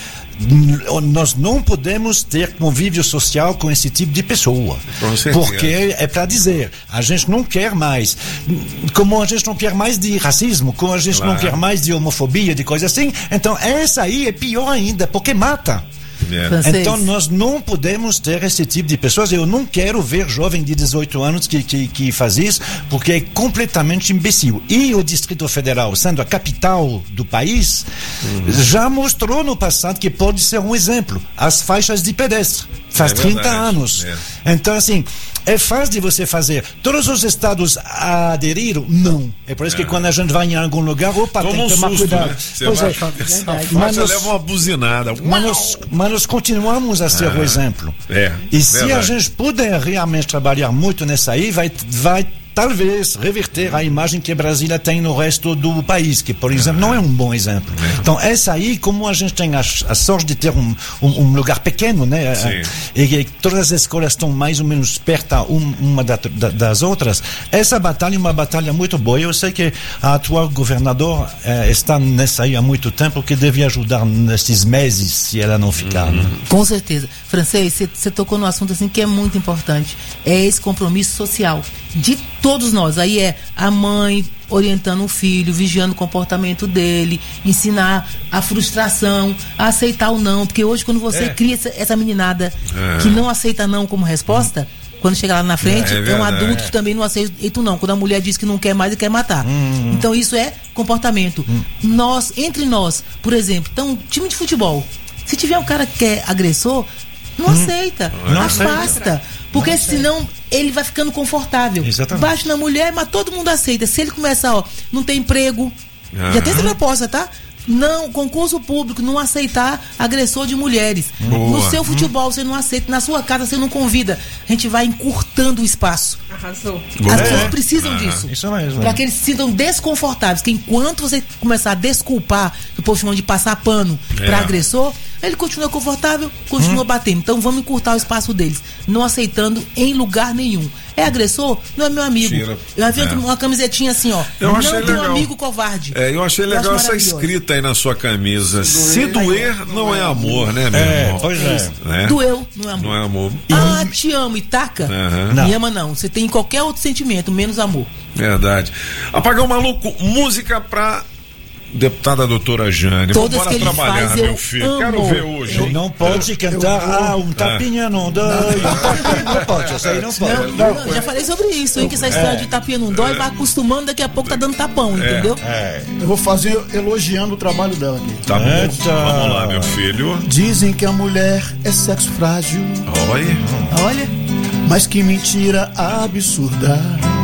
S1: Nós não podemos ter convívio social com esse tipo de pessoa.
S2: Com certeza.
S1: Porque é para dizer, a gente não quer mais. Como a gente não quer mais de racismo, como a gente
S2: Claro.
S1: não quer mais de homofobia, de coisa assim, então essa aí é pior ainda, porque mata.
S2: É.
S3: Francês.
S1: Então nós não podemos ter esse tipo de pessoas. Eu não quero ver jovem de dezoito anos que, que, que faz isso, porque é completamente imbecil. E o Distrito Federal, sendo a capital do país,
S2: Uhum.
S1: já mostrou no passado que pode ser um exemplo. As faixas de pedestre. Faz
S2: É
S1: trinta
S2: verdade,
S1: anos.
S2: é.
S1: Então, assim, é fácil de você fazer. Todos os estados aderiram? Não. É por isso que quando a gente vai em algum lugar, opa,
S2: Toma
S1: tem
S2: um
S1: que tomar
S2: susto,
S1: cuidado.
S2: né? Você
S1: Pois
S2: vai,
S1: é.
S2: essa
S3: Verdade.
S2: faixa
S1: Mas nós-
S2: leva uma buzinada.
S1: Mas nós, mas nós continuamos a ser o exemplo.
S2: É,
S1: E se
S2: verdade.
S1: a gente puder realmente trabalhar muito nessa aí, vai, vai talvez reverter a imagem que Brasília tem no resto do país, que, por exemplo, não é um bom exemplo. Então, essa aí, como a gente tem a, a sorte de ter um, um, um lugar pequeno, né?
S2: Sim.
S1: E que todas as escolas estão mais ou menos perto um, uma da, da, das outras, essa batalha é uma batalha muito boa. Eu sei que a atual governador eh, está nessa aí há muito tempo, que deve ajudar nesses meses, se ela não ficar. Né?
S3: Com certeza. Francês, você tocou num assunto assim que é muito importante. É esse compromisso social de todos nós. Aí é a mãe orientando o filho, vigiando o comportamento dele, ensinar a frustração, a aceitar o não. Porque hoje, quando você
S1: É.
S3: cria essa, essa meninada
S2: É.
S3: que não aceita não como resposta, quando chega lá na frente,
S2: É, é
S3: é, um
S2: verdade.
S3: adulto que também não aceita o não. Quando a mulher diz que não quer mais e quer matar. Então isso é comportamento. Nós, entre nós, por exemplo, então, time de futebol, se tiver um cara que é agressor, não aceita,
S1: Não
S3: afasta.
S1: aceita.
S3: Porque senão ele vai ficando confortável.
S1: Exatamente.
S3: Bate na mulher, mas todo mundo aceita. Se ele começar, ó, não tem emprego,
S2: Aham.
S3: já tem essa proposta, tá? Não, concurso público, não aceitar agressor de mulheres.
S2: Boa.
S3: No seu futebol você não aceita, na sua casa você não convida. A gente vai encurtando o espaço.
S4: Arrasou.
S2: Boa.
S3: As pessoas
S2: É.
S3: precisam
S2: Ah,
S3: disso.
S1: isso mesmo.
S3: Para que eles se sintam desconfortáveis. Que enquanto você começar a desculpar, que o povo chama de passar pano
S2: É.
S3: para agressor, ele continua confortável, continua batendo. Então vamos encurtar o espaço deles, não aceitando em lugar nenhum. É agressor? Não é meu amigo.
S2: Tira.
S3: Eu vi
S2: É.
S3: uma camisetinha assim, ó.
S2: Eu
S3: não
S2: achei
S3: é meu
S2: legal.
S3: amigo covarde.
S2: É, eu achei
S3: Eu
S2: legal
S3: acho
S2: essa
S3: maravilhoso.
S2: escrita aí na sua camisa. Se doer, não é amor, né, meu
S1: É,
S2: irmão?
S1: pois é.
S2: Né?
S3: Doeu, não é amor.
S2: Não é amor.
S3: Ah, te amo e taca.
S2: Aham.
S1: Não.
S3: Me ama não. Você tem qualquer outro sentimento, menos amor.
S2: Verdade. Apagão Maluco, música pra deputada doutora Jane.
S3: Todas
S2: Vambora
S3: que ele
S2: trabalhar,
S3: faz,
S2: meu
S3: eu
S2: filho. Quero
S3: amo.
S2: ver hoje.
S1: Eu
S2: hein?
S1: não pode cantar, ah, um tapinha não dói, um tapinha não pode, isso aí não pode.
S3: Não, não, já falei sobre isso, hein? Que essa história de tapinha não dói, vai acostumando, daqui a pouco tá dando tapão, entendeu?
S7: Eu vou fazer elogiando o trabalho dela aqui.
S2: Tá bom.
S1: Eita.
S2: Vamos lá, meu filho.
S7: Dizem que a mulher é sexo frágil,
S2: Olha.
S3: Olha,
S7: mas que mentira absurda.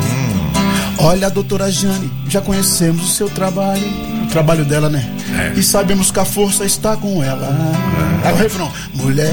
S7: Olha, doutora Jane, já conhecemos o seu trabalho, o trabalho dela, né?
S2: É.
S7: E sabemos que a força está com ela. É o refrão. Mulher,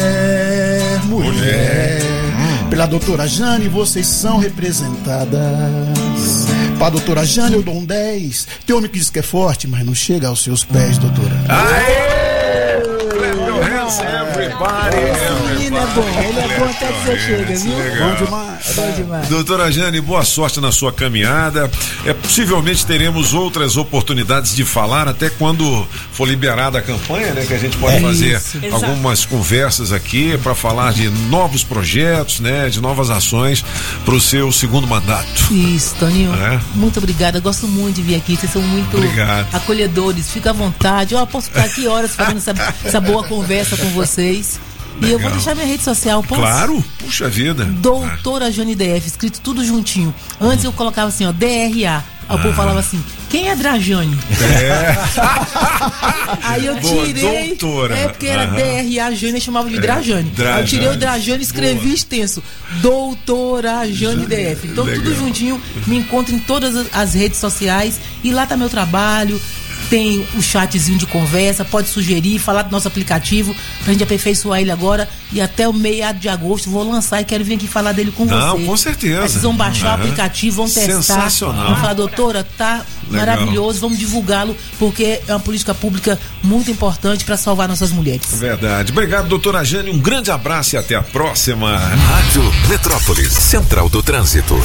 S7: mulher. Pela doutora Jane, vocês são representadas. Pra doutora Jane, eu dou um dez. Tem homem que diz que é forte, mas não chega aos seus pés, doutora.
S2: Aê! Clap your hands, everybody.
S3: esse menino é bom, ele é bom até que você chega, viu?
S2: Legal.
S7: Bom demais.
S3: Bom demais.
S2: Doutora Jane, boa sorte na sua caminhada. É, possivelmente teremos outras oportunidades de falar até quando for liberada a campanha, né? Que a gente pode
S1: É
S2: fazer
S3: isso.
S2: algumas conversas aqui para falar de novos projetos, né? De novas ações para o seu segundo mandato.
S3: Isso, Toninho.
S2: É?
S3: Muito obrigada. Eu gosto muito de vir aqui. Vocês são muito
S2: Obrigado.
S3: acolhedores. Fica à vontade. Eu posso ficar aqui horas fazendo essa, essa boa conversa com vocês. E eu vou
S2: Legal.
S3: deixar minha rede social. Posso?
S2: Claro, puxa vida.
S3: Doutora Jane D F, escrito tudo juntinho. Antes eu colocava assim, ó, D R A. Aí o povo falava assim, quem é Drajane?
S2: É.
S3: Aí eu
S2: Boa,
S3: tirei.
S2: doutora.
S3: É porque era
S2: Aham.
S3: D R A Jane, eu chamava de Drajane.
S2: Drajane.
S3: Aí eu tirei o Drajane e escrevi extenso. Doutora Jane D F. Então
S2: Legal.
S3: tudo juntinho. Me encontro em todas as- as redes sociais. E lá tá meu trabalho. tem o chatzinho de conversa, pode sugerir, falar do nosso aplicativo, pra gente aperfeiçoar ele agora, e até o meado de agosto vou lançar e quero vir aqui falar dele com
S2: Não,
S3: vocês.
S2: com certeza.
S3: Aí vocês vão baixar
S2: Uhum.
S3: o aplicativo, vão testar.
S2: Sensacional.
S3: Vão falar, doutora, tá
S2: Legal.
S3: maravilhoso, vamos divulgá-lo, porque é uma política pública muito importante para salvar nossas mulheres.
S2: Verdade. Obrigado, doutora Jane. Um grande abraço e até a próxima.
S8: Rádio Metrópolis, Central do Trânsito.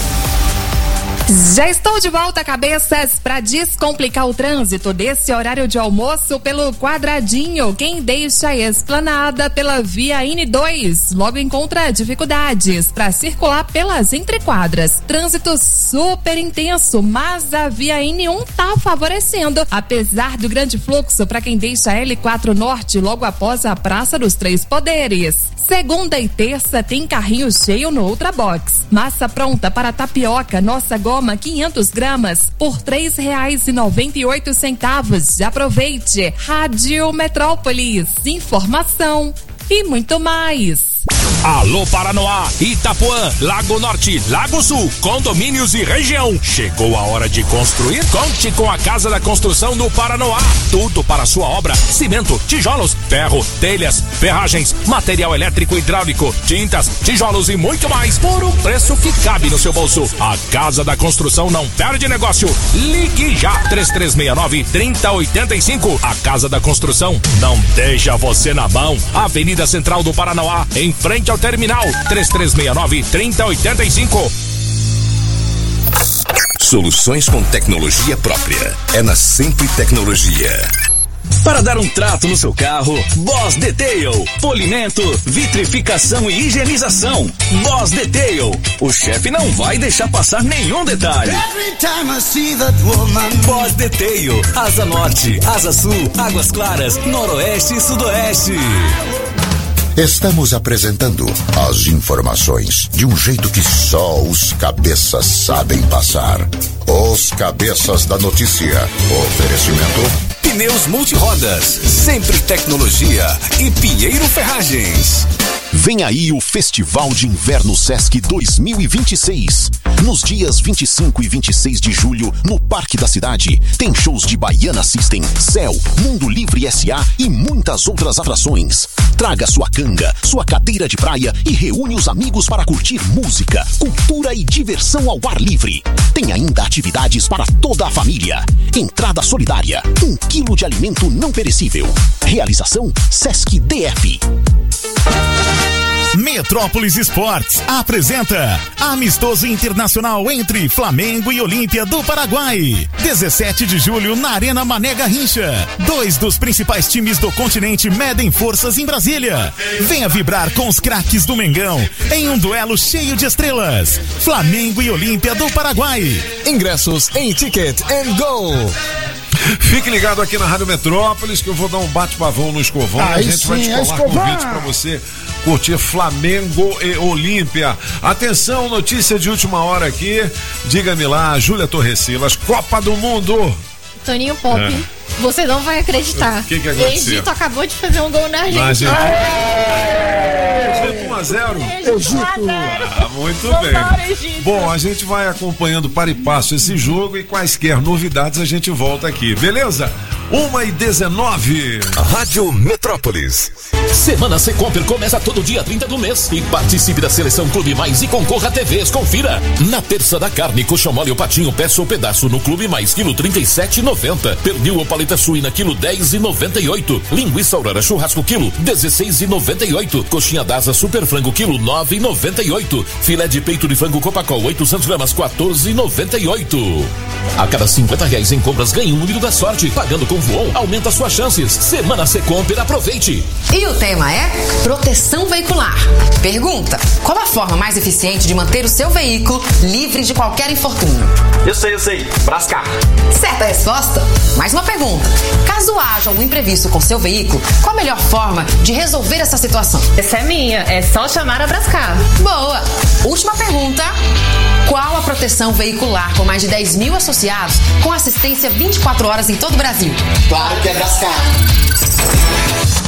S9: Já estou de volta, cabeças, para descomplicar o trânsito desse horário de almoço pelo Quadradinho. Quem deixa a Esplanada pela via N dois logo encontra dificuldades para circular pelas entrequadras. Trânsito super intenso, mas a via N um tá favorecendo, apesar do grande fluxo para quem deixa a L quatro Norte logo após a Praça dos Três Poderes. Segunda e terça tem carrinho cheio no Ultra Box. Massa pronta para tapioca, nossa goma quinhentas gramas por três reais e noventa e oito centavos. Aproveite. Rádio Metrópolis, informação e muito mais.
S10: Alô Paranoá, Itapuã, Lago Norte, Lago Sul, condomínios e região. Chegou a hora de construir? Conte com a Casa da Construção do Paranoá. Tudo para sua obra: cimento, tijolos, ferro, telhas, ferragens, material elétrico e hidráulico, tintas, tijolos e muito mais por um preço que cabe no seu bolso. A Casa da Construção não perde negócio. Ligue já, três três seis nove, três zero oito cinco. A Casa da Construção não deixa você na mão. Avenida Central do Paranoá, em frente ao terminal, três três seis nove, três zero oito cinco.
S8: Soluções com tecnologia própria. É na Sempre Tecnologia.
S11: Para dar um trato no seu carro, Boss Detail. Polimento, vitrificação e higienização. Boss Detail. O chefe não vai deixar passar nenhum detalhe. Boss Detail. Asa Norte, Asa Sul, Águas Claras, Noroeste e Sudoeste.
S12: Estamos apresentando as informações de um jeito que só os cabeças sabem passar. Os Cabeças da Notícia. Oferecimento
S8: Pneus Multirodas, Sempre Tecnologia e Pinheiro Ferragens.
S13: Vem aí o Festival de Inverno Sesc dois mil e vinte e seis. Nos dias vinte e cinco e vinte e seis de julho, no Parque da Cidade, tem shows de Baiana System, Céu, Mundo Livre S A e muitas outras atrações. Traga sua canga, sua cadeira de praia e reúne os amigos para curtir música, cultura e diversão ao ar livre. Tem ainda atividades para toda a família. Entrada solidária, um quilo de alimento não perecível. Realização Sesc D F.
S14: Metrópolis Esportes apresenta Amistoso Internacional entre Flamengo e Olímpia do Paraguai. dezessete de julho na Arena Mané Garrincha. Dois dos principais times do continente medem forças em Brasília. Venha vibrar com os craques do Mengão em um duelo cheio de estrelas. Flamengo e Olímpia do Paraguai.
S15: Ingressos em Ticket and Go.
S2: Fique ligado aqui na Rádio Metrópolis que eu vou dar um bate-pavão no Escovão.
S7: Aí
S2: e a gente
S7: sim,
S2: vai descolar
S7: Escovão.
S2: convites pra você curtir Flamengo e Olímpia. Atenção, notícia de última hora aqui. Diga-me lá, Júlia Torrecilas, Copa do Mundo.
S16: Toninho Pop,
S2: É.
S16: você não vai acreditar.
S2: O que que aconteceu?
S16: Egito acabou de fazer um gol na Argentina.
S2: Na Argentina. Egito um a zero. Ah, muito bem. Bom, a gente vai acompanhando para e passo esse jogo e quaisquer novidades a gente volta aqui, beleza? uma e dezenove.
S8: Rádio Metrópolis.
S10: Semana Secomper começa todo dia trinta do mês e participe da Seleção Clube Mais e concorra a T Vs. Confira. Na terça da carne, coxão mole ou patinho, peça ou pedaço no Clube Mais, quilo trinta e sete e noventa. Pernil ou paleta suína, quilo dez e noventa e oito. Linguiça Aurora churrasco, quilo dezesseis e noventa e oito. Coxinha d'asa super frango, quilo nove e noventa e oito. Filé de peito de frango Copacol, oitocentos gramas, quatorze e noventa e oito. A cada cinquenta reais em compras, ganhe um número da sorte. Pagando com Voon, aumenta suas chances. Semana Secomper, aproveite.
S17: E o tema é proteção veicular. Pergunta: qual a forma mais eficiente de manter o seu veículo livre de qualquer infortúnio?
S18: Eu sei, eu sei. Brascar.
S17: Certa resposta. Mais uma pergunta: caso haja algum imprevisto com seu veículo, qual a melhor forma de resolver essa situação?
S16: Essa é minha, é só chamar a Brascar.
S17: Boa. Última pergunta: qual a proteção veicular com mais de dez mil associados com assistência vinte e quatro horas em todo o Brasil?
S18: Claro que é Brascar.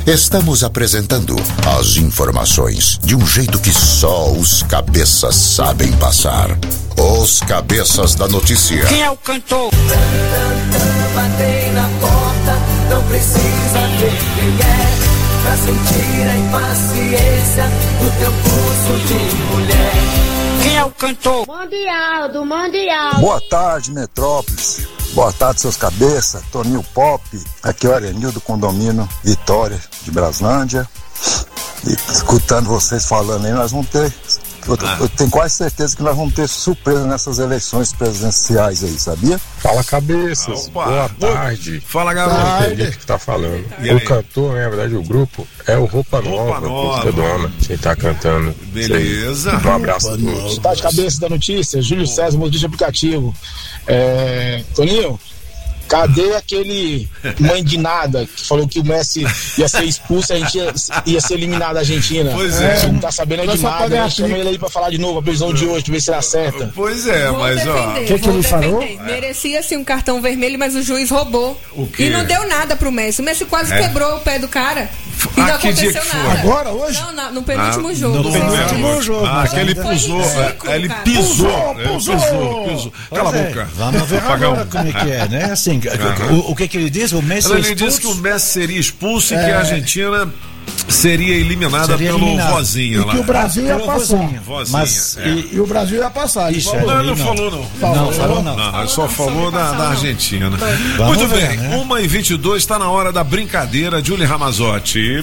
S12: Estamos apresentando as informações de um jeito que só os cabeças sabem passar. Os Cabeças da Notícia.
S19: Quem é o cantor? Batei na porta, não precisa ver quem é, pra sentir a impaciência do teu pulso de mulher. Quem é o cantor?
S20: Mundial, do Mundial.
S21: Boa tarde, Metrópolis. Boa tarde, seus cabeças. Toninho Pop. Aqui é o Arenil do Condomínio Vitória de Braslândia. E escutando vocês falando aí, nós vamos ter... Eu, ah. eu tenho quase certeza que nós vamos ter surpresa nessas eleições presidenciais aí, sabia?
S22: Fala, cabeças.
S2: Opa.
S22: Boa tarde.
S2: Fala, garoto.
S22: É o Felipe que tá falando. E o aí? Cantor, na verdade, o grupo é o Roupa, Roupa Nova, Nova. Música do Ana. Quem tá cantando.
S2: Beleza.
S22: Um abraço a todos.
S23: Boa tarde, Cabeça da Notícia. Júlio César, motorista aplicativo. É... Toninho, cadê aquele mãe de nada que falou que o Messi ia ser expulso e a gente ia, ia ser eliminado da Argentina?
S2: Pois é.
S23: Você não tá sabendo é de nada, né? Chama ele aí pra falar de novo a previsão de hoje, pra ver se ele acerta.
S2: Pois é,
S4: Vou
S2: mas
S4: defender,
S2: ó...
S7: O que, que ele falou?
S4: Merecia sim um cartão vermelho, mas o juiz roubou.
S2: O quê?
S4: E não deu nada pro Messi. O Messi quase
S2: É.
S4: quebrou o pé do cara. E
S2: Ah,
S4: não
S2: que dia
S4: aconteceu
S2: que foi?
S4: nada.
S7: Agora, hoje?
S4: Não, não, no penúltimo
S2: Ah,
S4: jogo.
S1: no penúltimo jogo.
S2: Ah,
S1: mas
S2: aquele
S1: ainda-
S2: pisou,
S4: Foi
S2: é,
S4: ridículo,
S2: ele
S4: cara.
S2: pisou,
S7: Pisou,
S2: ele
S7: pisou.
S2: pisou, pisou. Cala
S1: Pois
S2: a
S1: é,
S2: boca.
S1: Vamos ver
S2: Apagão.
S1: agora como é que é, né? Assim, o, o que que ele diz? O Messi
S2: Ele
S1: é
S2: disse
S1: expulso?
S2: que o Messi seria expulso e
S7: É.
S2: que a Argentina seria eliminada
S1: Seria
S2: pelo
S1: eliminado.
S2: vozinho
S7: E
S2: lá.
S7: que o Brasil ia
S1: Pelo
S7: passar.
S1: vozinho.
S2: Vozinho,
S1: Mas
S2: é.
S1: e-
S7: E o Brasil ia passar. Ele
S1: Ixi,
S7: falou.
S2: Não, ele não
S1: Não.
S2: falou não.
S1: Não, falou não.
S2: Não, ele só falou da, da Argentina.
S1: Vamos
S2: Muito
S1: ver,
S2: bem,
S1: né?
S2: uma e vinte e dois, está na hora da brincadeira. Julie Ramazotti.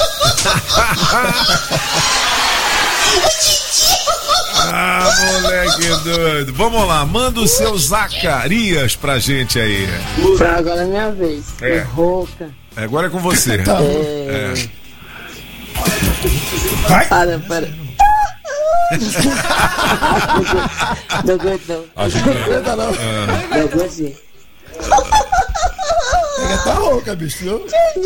S2: Ah, moleque doido. Vamos lá, manda o seu Zacarias pra gente aí.
S20: Pra agora é minha vez.
S2: É.
S20: Rouca.
S2: Agora é com você.
S7: Tá.
S2: É.
S20: Para, para. Não aguento não.
S7: Aguenta não.
S20: Não aguento.
S7: Ele tá rouca, bicho. viu?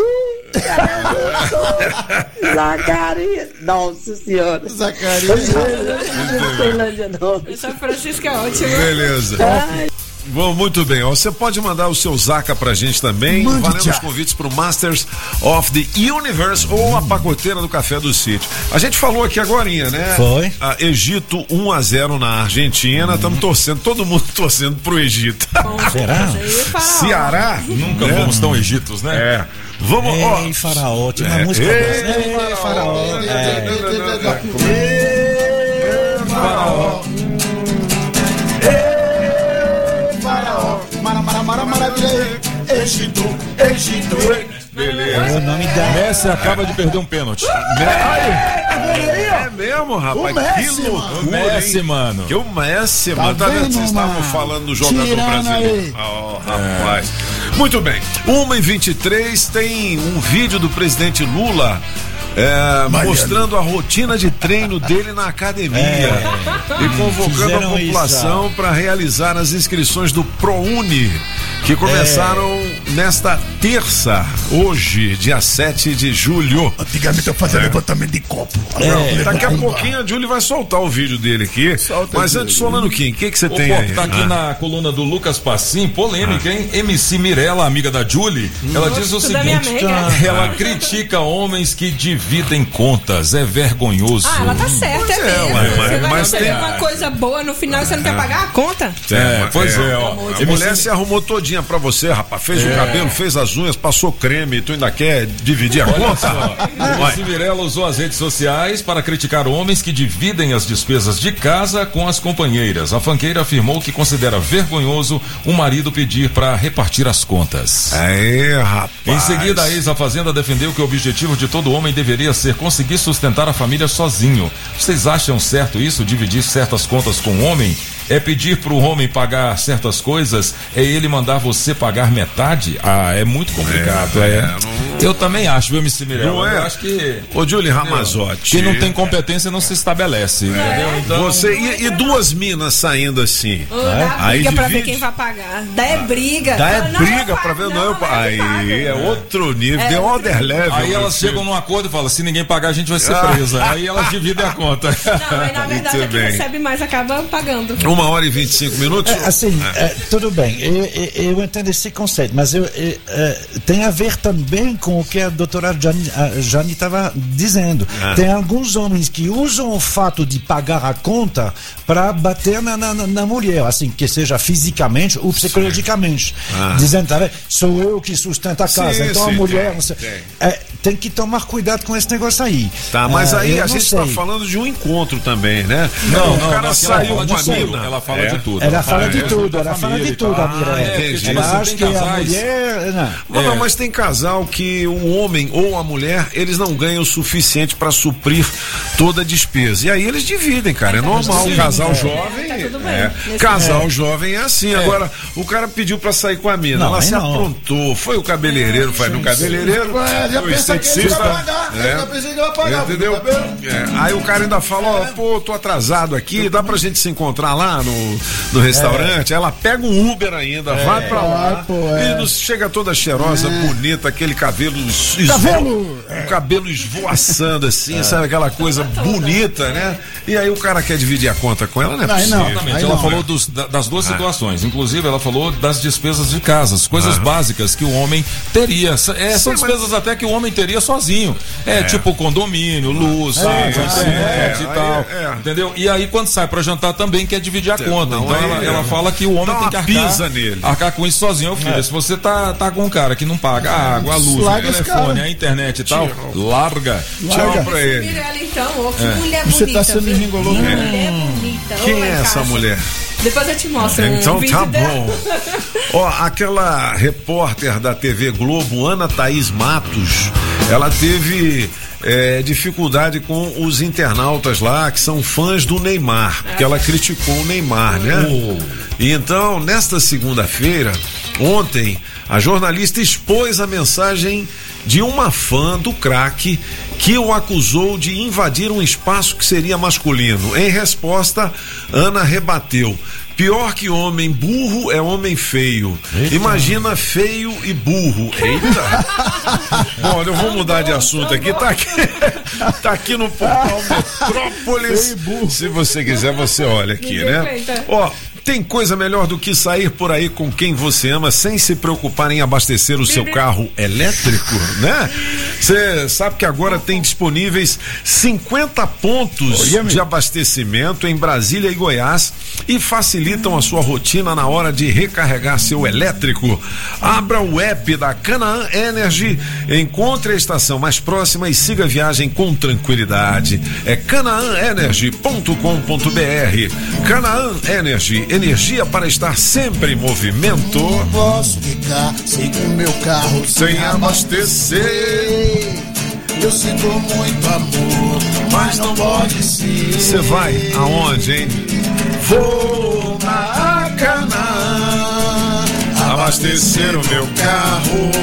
S20: Zacarias. Nossa senhora.
S7: Zacarias.
S20: Não tem Lândia não.
S4: São Francisco é ótimo.
S2: Beleza. Bom, muito bem. Ó, você pode mandar o seu Zaca pra gente também.
S7: Mande
S2: Valendo
S7: já.
S2: os convites pro Masters of the Universe ou a pacoteira do Café do Sítio. A gente falou aqui agorinha, né?
S1: Foi.
S2: Ah, Egito um a zero na Argentina. Estamos torcendo, todo mundo torcendo pro Egito.
S1: Será?
S2: Ceará?
S22: Nunca
S2: É.
S22: fomos tão egitos, né?
S2: É. Vamos, ó.
S1: Ei, faraó, tinha uma
S2: É.
S1: música
S2: Ei,
S1: dessa. Ei, faraó. É.
S2: Faraó.
S7: Mara, mara, mara, maravilha. Egito, Egito.
S2: Beleza.
S1: É o nome da...
S22: Messi acaba de perder um pênalti.
S2: É mesmo, rapaz.
S7: O Messi,
S2: que loucura,
S22: O Messi,
S2: hein?
S22: mano.
S2: Que o Messi,
S7: Tá
S2: mano. Tá vendo?
S7: vendo,
S2: Vocês estavam
S7: mano?
S2: falando do jogador
S7: Tirando
S2: brasileiro.
S7: aí.
S2: Ó, rapaz. Muito bem. uma e vinte e três tem um vídeo do presidente Lula. É, mostrando a rotina de treino dele na academia
S1: É.
S2: e convocando a
S1: Fizeram
S2: população para realizar as inscrições do ProUni, que começaram nesta terça, hoje, dia sete de julho.
S7: Antigamente eu fazia levantamento de copo.
S2: É, daqui a pouquinho a Julie vai soltar o vídeo dele aqui.
S7: Solta
S2: Mas
S7: ele.
S2: antes, Solano Kim, o que que você
S22: Ô,
S2: tem
S22: pô,
S2: aí?
S22: tá aqui
S2: Ah.
S22: na coluna do Lucas Passim, polêmica, hein? M C Mirella, amiga da Julie, ela diz o
S4: tudo é minha
S22: seguinte:
S4: amiga.
S22: ela critica homens que dividem contas, é vergonhoso.
S4: Ah, ela tá certa,
S2: Pois
S4: é
S2: é,
S4: mesmo.
S2: ué, mas-
S4: Você vai
S2: mas
S4: receber
S2: tem-
S4: uma coisa boa no final e você não quer pagar a conta?
S22: É, pois é, ó.
S2: A mulher se arrumou todinha pra você, rapaz. Fez o cabelo, fez as unhas, passou creme. Tu ainda quer dividir a
S22: Olha
S2: conta?
S22: só,
S2: Vai.
S22: M C Mirella usou as redes sociais para criticar homens que dividem as despesas de casa com as companheiras. A funkeira afirmou que considera vergonhoso o marido pedir para repartir as contas.
S2: Aê, rapaz.
S22: Em seguida, a ex-A-Fazenda defendeu que o objetivo de todo homem deveria ser conseguir sustentar a família sozinho. Vocês acham certo isso, dividir certas contas com o homem? É pedir pro homem pagar certas coisas? É ele mandar você pagar metade? Ah, é muito complicado.
S2: É,
S22: É,
S2: é, não-
S22: Eu também acho, viu, M C Mirella?
S2: Não é?
S22: Eu acho que...
S2: Ô, Julie Ramazotti.
S22: Quem não tem competência não se estabelece, entendeu? Então...
S2: Você, e, e duas minas saindo assim?
S4: Ou dá
S2: Aí
S4: briga pra ver
S2: divide.
S4: quem vai pagar. Dá é briga.
S2: Dá é
S4: Não,
S2: briga
S4: eu
S2: pra ver,
S4: pago,
S2: não. eu pa- Aí é outro nível,
S4: É
S2: the
S4: outro
S2: other level.
S22: Aí elas
S2: meu
S22: chegam num acordo e falam, se ninguém pagar a gente vai ser
S2: Ah.
S22: presa. Aí elas dividem a conta.
S4: Não, mas na verdade
S2: Muito
S4: é que
S2: bem.
S4: recebe mais acaba pagando.
S2: Uma hora e vinte e cinco minutos?
S1: É, assim, é, tudo bem, eu, eu, eu entendo esse conceito, mas eu, eu, é, tem a ver também com com o que a doutora Jane, a Jane estava dizendo.
S2: Ah.
S1: Tem alguns homens que usam o fato de pagar a conta para bater na, na, na mulher, assim, que seja fisicamente ou psicologicamente.
S2: Ah.
S1: Dizendo, tá vendo? Sou eu que sustento a casa,
S2: Sim,
S1: então
S2: sim,
S1: a mulher...
S2: tem,
S1: não sei,
S2: tem.
S1: É, tem que tomar cuidado com esse negócio aí.
S2: Tá, mas
S1: Ah,
S2: aí
S1: eu
S2: a
S1: não
S2: gente
S1: sei.
S2: tá falando de um encontro também, né?
S22: Não,
S2: o
S22: não,
S2: cara
S22: não,
S2: saiu
S22: ela
S2: com a
S22: fala de tudo,
S2: mina.
S22: ela fala
S2: É?
S22: de tudo.
S1: Ela fala
S22: Ah,
S1: de
S22: é,
S1: tudo,
S22: da
S1: ela fala
S22: família
S1: de
S22: e
S1: tudo,
S22: tal.
S1: a Mira.
S22: Ah, é, porque,
S1: Ela
S22: tipo,
S1: acha
S22: tem
S1: que a
S22: casais-
S1: mulher... Não.
S2: Não,
S22: É.
S2: não, mas tem casal que o homem ou a mulher, eles não ganham o suficiente pra suprir toda a despesa. E aí eles dividem, cara. É normal.
S22: Sim,
S2: Casal
S22: é.
S2: jovem.
S4: Tá tudo bem.
S2: É.
S4: Nesse
S2: Casal
S1: é.
S2: jovem é assim. Agora, o cara pediu pra sair com a mina.
S1: Não,
S2: Ela
S1: aí
S2: se
S1: não.
S2: aprontou. Foi o cabeleireiro, foi no cabeleireiro.
S7: Ué, já
S2: foi
S7: pensa que ele
S2: esteticista.
S7: vai pagar,
S2: É.
S7: já pensei que ele vai pagar.
S2: Entendeu?
S7: Tá vendo?
S2: É. Aí o cara ainda fala, ó, pô, tô atrasado aqui, dá pra gente se encontrar lá no, no restaurante? Ela pega um Uber ainda, vai pra lá.
S7: Vai, pô, é.
S2: E nos- chega toda cheirosa, bonita, aquele cabelo es- esvo-
S7: Cabelo!
S2: o cabelo esvoaçando assim, sabe aquela coisa bonita, né? E aí o cara quer dividir a conta com ela, não é
S7: Não, aí
S2: possível.
S7: não.
S22: Exatamente,
S7: Aí
S22: ela
S7: não.
S22: falou dos- da- das duas
S2: Ah.
S22: situações. Inclusive, ela falou das despesas de casas, coisas básicas que o homem teria. S- é, são
S2: Sim,
S22: despesas até que o homem teria sozinho. É, tipo condomínio, luz,
S2: Sim,
S22: água,
S2: sim,
S22: internet
S2: é,
S22: e tal.
S2: aí é.
S22: Entendeu? E aí, quando sai pra jantar também quer dividir a conta.
S2: não,
S22: Então
S2: aí
S22: ela,
S2: é.
S22: ela fala que o homem
S2: Dá
S22: tem que
S2: uma
S22: arcar,
S2: pisa nele.
S22: arcar com isso sozinho. Ô, filho, se você tá, tá com um cara que não paga a água, a luz, o
S7: Larga esse
S22: telefone,
S7: cara.
S22: a internet e tal, larga.
S2: Tchau pra ele.
S4: Mirella, então, ô, que
S22: É.
S4: mulher
S7: Você
S4: bonita.
S7: tá sendo
S4: viu?
S7: enrolou.
S4: Que mulher bonita. ô,
S2: Quem
S4: lá
S2: é
S4: em
S2: essa
S4: casa.
S2: mulher?
S4: Depois eu te mostro um
S2: Então
S4: vídeo
S2: tá
S4: dela.
S2: bom. Ó, aquela repórter da T V Globo, Ana Thaís Matos, ela teve é, dificuldade com os internautas lá que são fãs do Neymar, porque ela criticou o Neymar, né? E então, nesta segunda-feira, ontem, a jornalista expôs a mensagem de uma fã do craque que o acusou de invadir um espaço que seria masculino. Em resposta, Ana rebateu: pior que homem burro é homem feio.
S1: Eita.
S2: Imagina feio e burro. Eita! Bom, eu vou mudar de assunto aqui. Tá aqui, tá aqui no portal Metrópolis. Se você quiser, você olha aqui,
S4: Ninguém
S2: né?
S4: aguenta.
S2: Ó, tem coisa melhor do que sair por aí com quem você ama sem se preocupar em abastecer o seu carro elétrico, né? Você sabe que agora tem disponíveis cinquenta pontos de abastecimento em Brasília e Goiás e facilitam a sua rotina na hora de recarregar seu elétrico. Abra o app da Canaã Energy, encontre a estação mais próxima e siga a viagem com tranquilidade. É canaã energy ponto com ponto b r. Canaã Energy, energia para estar sempre em movimento.
S7: Não posso ficar sem o meu carro
S2: Sem abastecer.
S7: Eu sinto muito amor, mas não pode ser.
S2: Você vai aonde, hein? Vou na Canaã abastecer o meu carro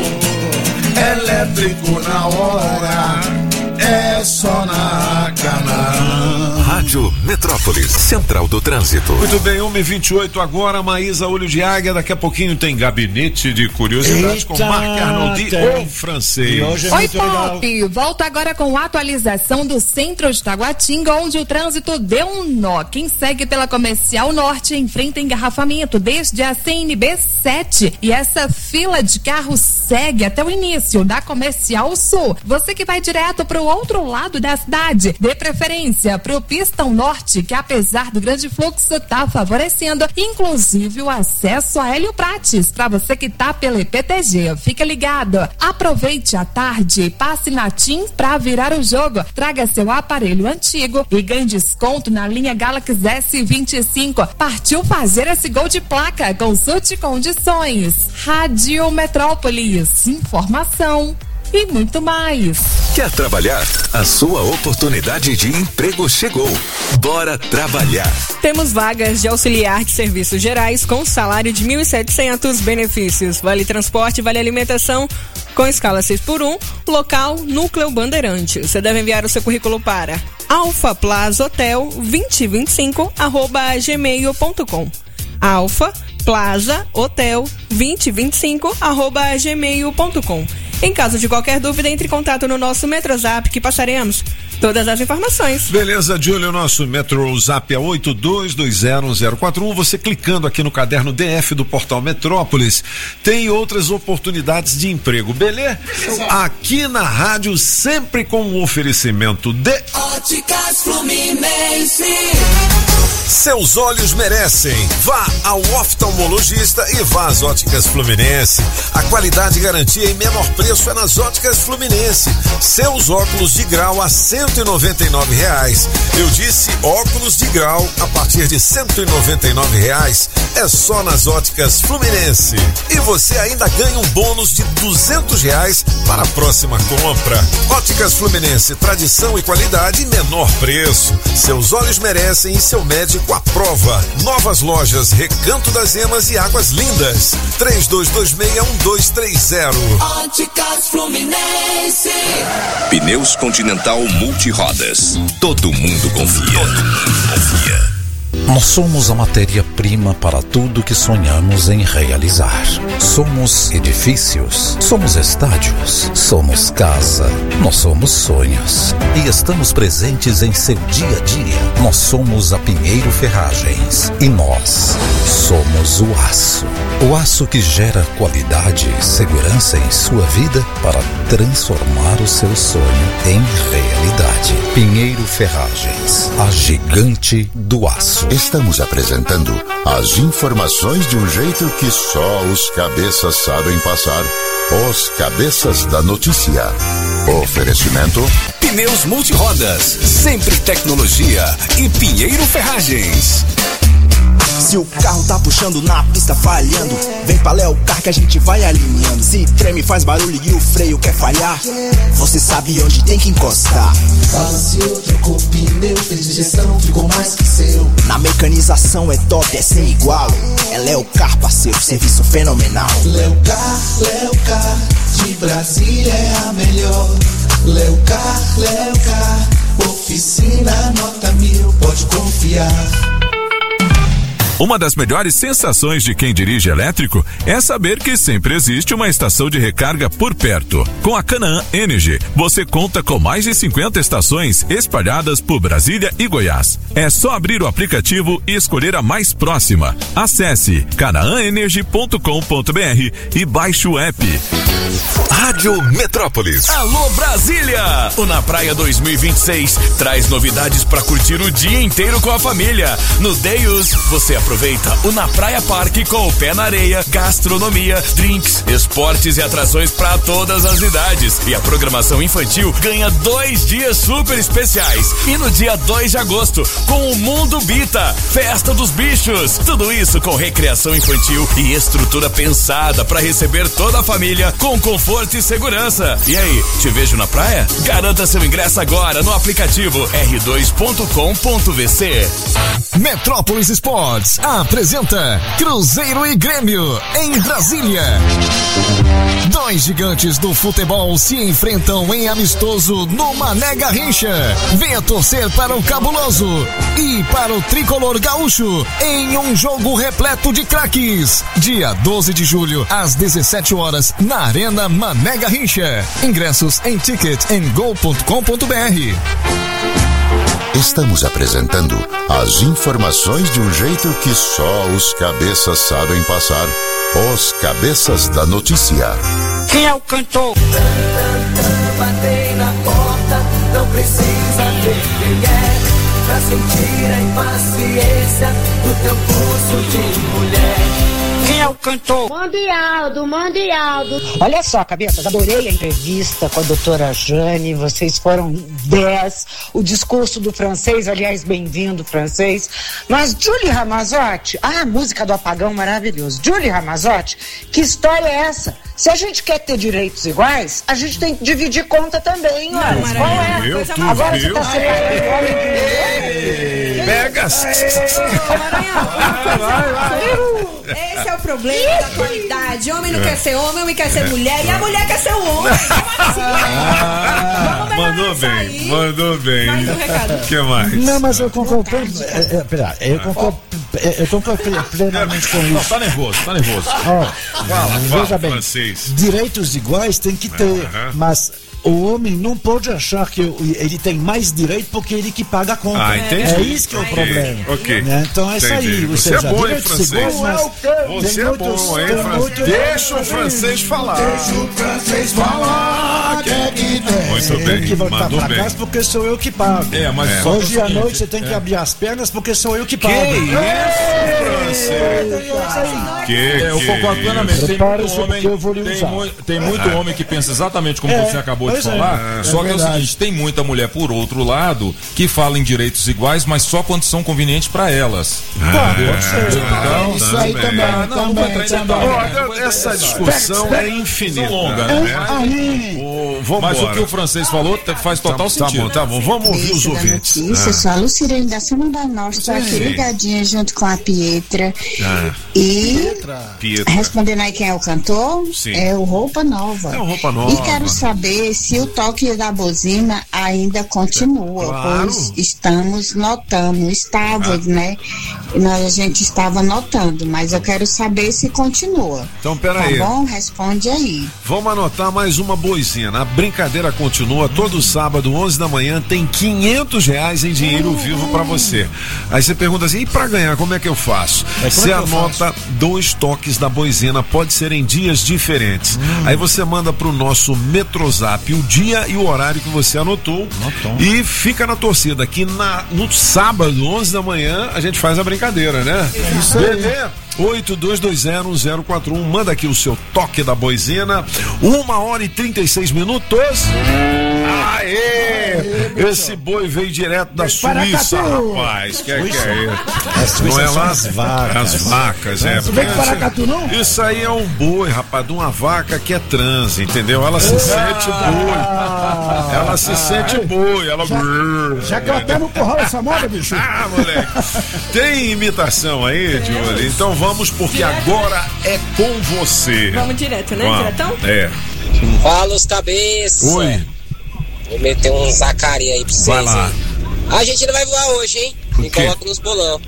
S2: elétrico na hora. É só na Canaã.
S8: Rádio Metrópolis, Central do Trânsito.
S2: Muito bem, uma e vinte e oito agora, Maísa Olho de Águia. Daqui a pouquinho tem Gabinete de Curiosidades com
S1: Eita,
S2: Marc Arnoldi,
S1: tem.
S2: o francês.
S1: E hoje é
S9: Oi,
S1: muito legal.
S9: Pop! Volta agora com a atualização do centro de Taguatinga, onde o trânsito deu um nó. Quem segue pela Comercial Norte enfrenta engarrafamento desde a C N B sete. E essa fila de carros segue até o início da Comercial Sul. Você que vai direto para o outro lado da cidade, dê preferência para o Pistão Norte, que apesar do grande fluxo, está favorecendo, inclusive o acesso a Hélio Prates, para você que tá pela I P T G. Fica ligado. Aproveite a tarde, passe na TIM para virar o jogo. Traga seu aparelho antigo e ganhe desconto na linha Galaxy S vinte e cinco. Partiu fazer esse gol de placa. Consulte condições. Rádio Metrópolis. Informação e muito mais.
S8: Quer trabalhar? A sua oportunidade de emprego chegou. Bora trabalhar.
S4: Temos vagas de auxiliar de serviços gerais com salário de mil e setecentos, benefícios, vale transporte, vale alimentação, com escala seis por um, local Núcleo Bandeirante. Você deve enviar o seu currículo para alfa plaza hotel vinte vinte e cinco arroba gmail ponto com. Alfa Plaza Hotel vinte vinte e cinco arroba gmail ponto com. Em caso de qualquer dúvida, entre em contato no nosso Metrozap, que passaremos todas as informações.
S2: Beleza, Júlio, nosso Metro Zap é oito dois dois zero zero quatro um. Você clicando aqui no caderno D F do portal Metrópolis, tem outras oportunidades de emprego, beleza? Aqui na rádio, sempre com um oferecimento de
S19: Óticas Fluminense.
S2: Seus olhos merecem. Vá ao oftalmologista e vá às Óticas Fluminense. A qualidade e garantia em menor preço é nas Óticas Fluminense. Seus óculos de grau a cento e noventa e nove reais. Eu disse óculos de grau a partir de cento e noventa e nove reais. É só nas Óticas Fluminense. E você ainda ganha um bônus de duzentos reais para a próxima compra. Óticas Fluminense, tradição e qualidade em menor preço. Seus olhos merecem e seu médico com a prova. Novas lojas Recanto das Emas e Águas Lindas. três dois dois seis um dois três zero.
S19: Óticas Fluminense.
S8: Pneus Continental Multirodas. Todo mundo confia. Todo mundo confia.
S3: Nós somos a matéria-prima para tudo que sonhamos em realizar. Somos edifícios, somos estádios, somos casa, nós somos sonhos. E estamos presentes em seu dia a dia. Nós somos a Pinheiro Ferragens. E nós somos o aço. O aço que gera qualidade e segurança em sua vida para transformar o seu sonho em realidade. Pinheiro Ferragens, a gigante do aço.
S12: Estamos apresentando as informações de um jeito que só os cabeças sabem passar. Os Cabeças da Notícia. Oferecimento
S8: Pneus Multirodas, sempre tecnologia e Pinheiro Ferragens.
S5: Se o carro tá puxando na pista falhando, vem pra Léo Car que a gente vai alinhando. Se treme, faz barulho e o freio quer falhar, você sabe onde tem que encostar.
S19: Balanceou, trocou pneu, fez digestão, ficou mais que seu.
S5: Na mecanização é top, é sem igual. É Léo Car, parceiro, serviço fenomenal.
S19: Léo Car, Léo Car, de Brasília é a melhor. Léo Car, Léo Car, oficina nota mil, pode confiar.
S6: Uma das melhores sensações de quem dirige elétrico é saber que sempre existe uma estação de recarga por perto. Com a Canaã Energy, você conta com mais de cinquenta estações espalhadas por Brasília e Goiás. É só abrir o aplicativo e escolher a mais próxima. Acesse canaã energy ponto com ponto b r e baixe o app.
S8: Rádio Metrópolis.
S11: Alô Brasília! O Na Praia dois mil e vinte e seis traz novidades para curtir o dia inteiro com a família. No Deus, você aproveita o Na Praia Parque com o pé na areia, gastronomia, drinks, esportes e atrações para todas as idades. E a programação infantil ganha dois dias super especiais. E no dia dois de agosto, com o Mundo Bita, Festa dos Bichos. Tudo isso com recreação infantil e estrutura pensada para receber toda a família com conforto e segurança. E aí, te vejo na praia? Garanta seu ingresso agora no aplicativo r dois ponto com ponto v c.
S15: Metrópolis Esportes apresenta Cruzeiro e Grêmio em Brasília. Dois gigantes do futebol se enfrentam em amistoso no Mané Garrincha. Venha torcer para o Cabuloso e para o Tricolor Gaúcho em um jogo repleto de craques. Dia doze de julho, às dezessete horas, na Arena Mané Garrincha. Ingressos em ticket and go ponto com ponto b r.
S12: Estamos apresentando as informações de um jeito que só os cabeças sabem passar. Os Cabeças da Notícia.
S19: Quem é o cantor? Batei na porta, não precisa ver quem é, pra sentir a impaciência do teu pulso de mulher. Quem é o cantor?
S24: Mandialdo, Mandialdo. Olha só, cabeças, adorei a entrevista com a doutora Jane, vocês foram dez. O discurso do francês, aliás, bem-vindo, francês. Mas Julie Ramazotti, ah, a música do apagão maravilhoso. Julie Ramazotti, que história é essa? Se a gente quer ter direitos iguais, a gente tem que dividir conta também, olha. Não, qual é?
S2: Meu,
S24: Coisa agora você tá separando homem de mulher?
S2: Pega!
S4: Esse é o problema da atualidade. Homem não quer ser homem, homem quer ser mulher e a mulher quer ser o homem.
S2: Ah, mandou bem, mandou bem. O que mais?
S1: Não, mas eu concordo. É, é, pera, eu concordo eu estou plenamente com
S22: Não,
S1: isso.
S22: tá nervoso, tá nervoso.
S1: Ó,
S2: Fala,
S1: veja
S2: fala,
S1: bem,
S2: francês.
S1: direitos iguais tem que ter,
S2: Uhum.
S1: mas o homem não pode achar que ele tem mais direito porque ele que paga a conta.
S2: Ah, entendi.
S1: É isso que é o
S2: Ok,
S1: problema.
S2: ok.
S1: Né? Então é isso
S2: Entendi.
S1: aí. Ou
S2: Você
S1: seja,
S2: é bom em
S1: direitos
S2: francês.
S1: iguais, mas
S2: Você
S1: tem
S2: é
S1: muitos-
S2: bom, hein,
S1: tem
S2: francês?
S1: muito-
S2: Deixa o francês falar.
S7: Deixa o francês falar, que é que tem.
S2: Muito
S1: Tem
S2: bem,
S1: que voltar
S2: mandou
S1: pra
S2: bem.
S1: casa porque sou eu que pago.
S22: É, mas
S2: É.
S22: só que é o
S1: Hoje à
S22: seguinte,
S1: noite você tem que
S22: é.
S1: abrir as pernas porque sou eu que
S2: Que
S1: pago.
S2: isso, francês? Que,
S22: É, eu
S2: que
S22: concordo plenamente. Tem
S1: Prepare-se
S22: muito homem,
S1: porque eu vou lhe
S22: tem,
S1: usar.
S22: mu- tem muito homem que pensa exatamente como
S1: É,
S22: você acabou de
S1: pois é.
S22: falar.
S1: É
S22: só que é o
S1: verdade.
S22: seguinte, tem muita mulher por outro lado que fala em direitos iguais, mas só quando são convenientes para elas.
S1: Pá, pode ser.
S22: Então,
S7: Isso aí também,
S22: Ah, não, não vou entrar
S7: também,
S22: em
S7: também.
S22: detalhe.
S2: Olha, essa discussão é infinita.
S22: longa,
S2: né?
S22: né?
S7: Aí,
S2: Ô, vambora.
S22: Mas o que o francês falou te- faz total
S2: Tá
S22: sentido.
S2: bom, tá bom. Vamos ouvir os
S10: Da
S2: ouvintes.
S10: notícia,
S2: Ah,
S10: sou a Lucirene da Semana da Norte, estou aqui
S2: Sim.
S10: ligadinha junto com a Pietra.
S2: ah,
S10: E
S2: Pietra.
S10: respondendo aí quem é o cantor,
S2: Sim.
S10: é o Roupa Nova.
S2: É o Roupa Nova.
S10: E quero saber se o toque da buzina ainda continua,
S2: Claro.
S10: pois estamos notando, estávamos, né? Nós, a gente estava notando, mas eu quero saber se continua.
S2: Então, pera
S10: Tá
S2: aí.
S10: bom? Responde aí.
S2: Vamos anotar mais uma boizina. A brincadeira continua todo sábado, onze da manhã, tem quinhentos reais em dinheiro vivo pra você. Aí você pergunta assim, e pra ganhar, como é que eu faço?
S1: Mas como
S2: Você
S1: é que eu
S2: anota dois toques da boizina, pode ser em dias diferentes.
S1: Hum.
S2: Aí você manda pro nosso Metrozap o dia e o horário que você anotou. E fica na torcida, que na, no sábado, onze da manhã, a gente faz a brincadeira, né?
S7: Isso aí.
S2: Bebê, oito dois dois zero zero quatro um, manda aqui o seu toque da boizina. Uma hora e trinta e seis minutos. Aê! Esse boi veio direto da Suíça,
S7: Paracatu.
S2: rapaz. Que é que é
S1: A
S2: isso?
S1: Suíça
S2: Não é
S1: são
S2: lá?
S1: as vacas.
S2: As vacas, é.
S7: Você vem de Paracatu, não?
S2: Isso aí é um boi, rapaz, de uma vaca que é trans, entendeu? Ela se sente boi. Ela se sente boi. Ela.
S7: já que eu até no curral essa moda, bicho.
S2: Ah, moleque. Tem imitação aí, Julie? Então vamos, porque agora é com você.
S4: Vamos direto, né?
S2: Vamos.
S4: Diretão?
S2: É.
S13: Fala os cabeças.
S2: Oi.
S13: Vou meter um Zacari aí pra vocês.
S2: Vai lá.
S13: hein? A gente não vai voar hoje, hein? Me
S2: quê?
S13: coloca nos bolão.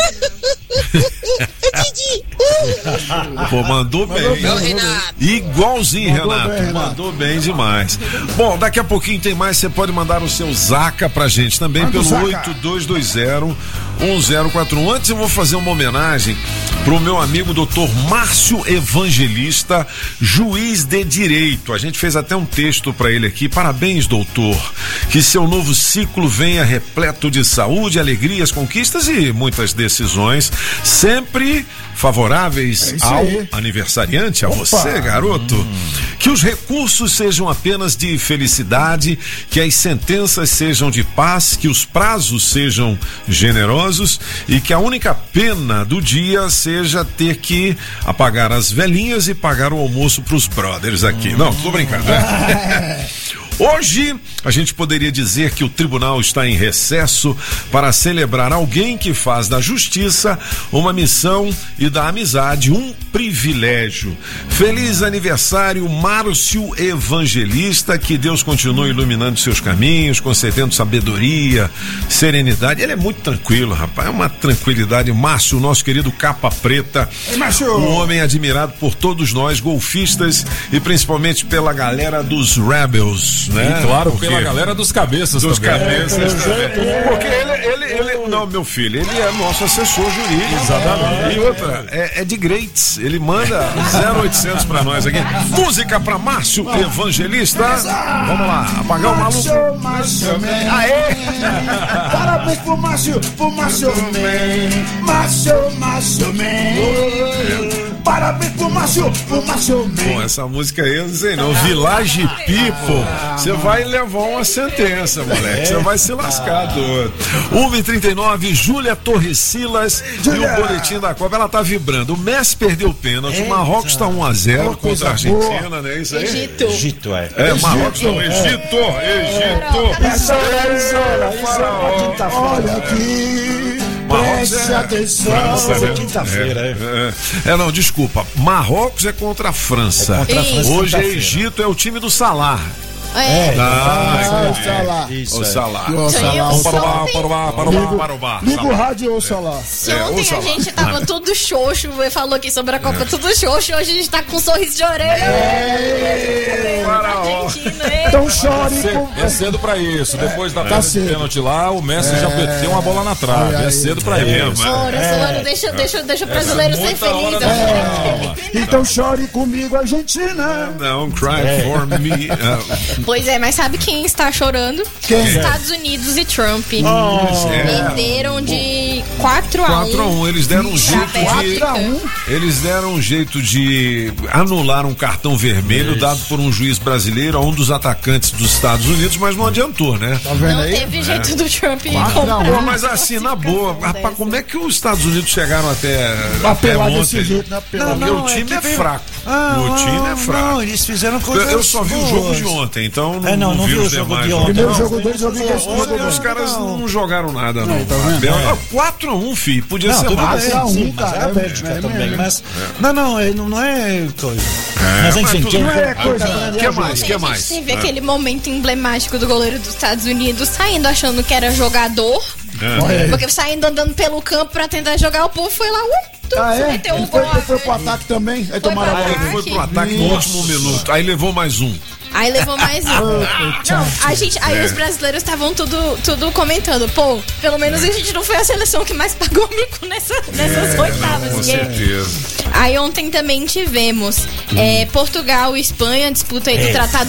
S2: Pô, mandou bem.
S13: Ô, Renato.
S2: Igualzinho,
S7: Mandou
S2: Renato.
S7: bem, Renato.
S2: Mandou bem demais. Bom, daqui a pouquinho tem mais. Você pode mandar o seu Zaca pra gente também
S7: Manda o
S2: pelo
S7: Zaca.
S2: oito dois dois zero um zero quatro um. Antes eu vou fazer uma homenagem pro meu amigo doutor Márcio Evangelista, juiz de direito. A gente fez até um texto pra ele aqui. Parabéns, doutor. Que seu novo ciclo venha repleto de saúde, alegrias, conquistas e muitas decisões, sempre favoráveis
S7: É isso
S2: ao
S7: aí.
S2: aniversariante, a
S7: Opa.
S2: você, garoto. Que os recursos sejam apenas de felicidade, que as sentenças sejam de paz, que os prazos sejam generosos e que a única pena do dia seja ter que apagar as velhinhas e pagar o almoço pros brothers aqui. Não, tô brincando, né? Hoje, a gente poderia dizer que o tribunal está em recesso para celebrar alguém que faz da justiça uma missão e da amizade um privilégio. Feliz aniversário, Márcio Evangelista, que Deus continue iluminando seus caminhos, concedendo sabedoria, serenidade. Ele é muito tranquilo, rapaz, é uma tranquilidade. Márcio, nosso querido capa preta,
S7: Ei, Márcio.
S2: um homem admirado por todos nós, golfistas, e principalmente pela galera dos Rebels, né?
S22: E claro,
S2: Porque-
S22: pela galera dos cabeças
S2: dos
S22: também.
S2: cabeças também. Porque ele, ele, ele, não, meu filho, ele é nosso assessor jurídico.
S22: Exatamente.
S2: E outra, é, é de Greats, ele manda zero oitocentos pra nós aqui. Música pra Márcio Evangelista. Vamos lá, apagar o maluco.
S7: Márcio, Márcio Man.
S2: Aê!
S7: Parabéns pro Márcio, pro Márcio Man. Márcio, Márcio Man. Parabéns pro Márcio, pro Márcio
S2: Pô,
S7: Man.
S2: essa música aí eu não sei não. Village People. Você vai levar uma sentença, moleque. Você vai se lascar, doido. uma e trinta e nove, Júlia Torres Silas e o boletim da Copa. Ela tá vibrando. O Messi perdeu o pênalti. O Marrocos tá um a zero contra a Argentina, né? Isso aí?
S4: Egito.
S1: Egito, é.
S2: É, Marrocos não. Egito, Egito.
S7: Essa é isso, isso é
S2: Faraó.
S7: quinta-feira. Olha aqui.
S2: Marrocos
S7: Preste
S2: é
S7: atenção.
S2: França, né?
S1: quinta-feira,
S2: é, é. É, não, desculpa. Marrocos é contra a França.
S1: É contra a França,
S2: Hoje é
S1: quinta-feira.
S2: Egito, é o time do Salah.
S4: É.
S2: Ah,
S7: o Salah.
S2: Isso, o Salah.
S7: O Salah.
S2: Vamos para o bar, para o bar, para o bar, para o bar.
S7: Liga o rádio ou o Salah.
S4: Se ontem a gente tava tudo xoxo, falou aqui sobre a Copa tudo xoxo, hoje a gente tá com um sorriso de orelha.
S7: Então chore.
S22: É cedo pra isso. Depois da
S7: Tá
S22: perda de
S7: cedo.
S22: pênalti lá, o Messi já meteu uma bola na trave. É cedo pra isso.
S4: Ora, Solano, deixa, deixa, deixa o brasileiro ser feliz.
S7: Então chore comigo, Argentina.
S2: Não, cry for me.
S4: Pois é, mas sabe quem está chorando?
S2: Quem?
S4: Estados Unidos e Trump.
S2: Oh.
S4: Perderam de quatro a um.
S2: quatro a um, eles deram um jeito de.
S4: quatro a um.
S2: Eles deram um jeito de anular um cartão vermelho dado por um juiz brasileiro a um dos atacantes dos Estados Unidos, mas não adiantou, né?
S7: Tá vendo
S4: Não
S7: aí?
S4: teve jeito do Trump
S2: Não,
S4: comprar.
S2: mas assim, na boa, rapaz, como é que os Estados Unidos chegaram até, até
S7: Apelar desse
S2: ontem?
S7: jeito, né? Apelar.
S2: Porque o time é,
S1: que veio-
S2: fraco.
S1: Ah,
S2: o time
S1: não,
S2: é fraco.
S1: Não, eles fizeram
S2: Eu,
S1: coisas
S2: eu só vi o jogo
S1: boas.
S2: de ontem, então não,
S1: É, não, não
S2: vi
S1: vi o
S2: os
S1: jogo
S2: demais.
S1: de
S2: não.
S1: ontem.
S7: Primeiro
S1: Não,
S7: jogo deles eu vi que eles
S2: Ontem
S7: jogou
S2: os
S7: bem.
S2: caras não jogaram nada, não.
S7: tá vendo?
S2: Bel-
S7: É.
S2: quatro a um, filho. Podia
S1: Não,
S2: ser
S1: tudo
S2: mais.
S1: bem,
S7: quatro a um,
S1: sim, mas
S7: cara,
S1: é a Bélgica
S7: é
S1: também.
S7: mesmo.
S1: Mas, não, não, é- não, não é coisa. mas enfim,
S2: mas tudo
S1: quem
S2: bem.
S1: é
S7: coisa,
S2: O que mais? que
S4: A
S2: mais?
S4: gente teve aquele momento emblemático do goleiro dos Estados Unidos saindo achando que era jogador.
S2: É.
S4: Porque saindo andando pelo campo pra tentar jogar, o povo foi lá, uh, tu
S7: Ah, é?
S4: meteu
S7: Ele
S4: um
S7: foi,
S4: gol.
S7: ele foi pro ataque também. Aí tomaram a
S4: pro
S7: bola.
S2: Ele foi pro ataque no último minuto. Aí levou mais um.
S4: Aí levou mais um. Não, a gente, aí
S2: É.
S4: os brasileiros estavam tudo, tudo comentando, pô, pelo menos a gente não foi a seleção que mais pagou mico nessa, nessas oitavas.
S2: Com
S4: né?
S2: certeza.
S4: Aí ontem também tivemos é, Portugal e Espanha, disputa aí do
S1: É,
S4: Tratado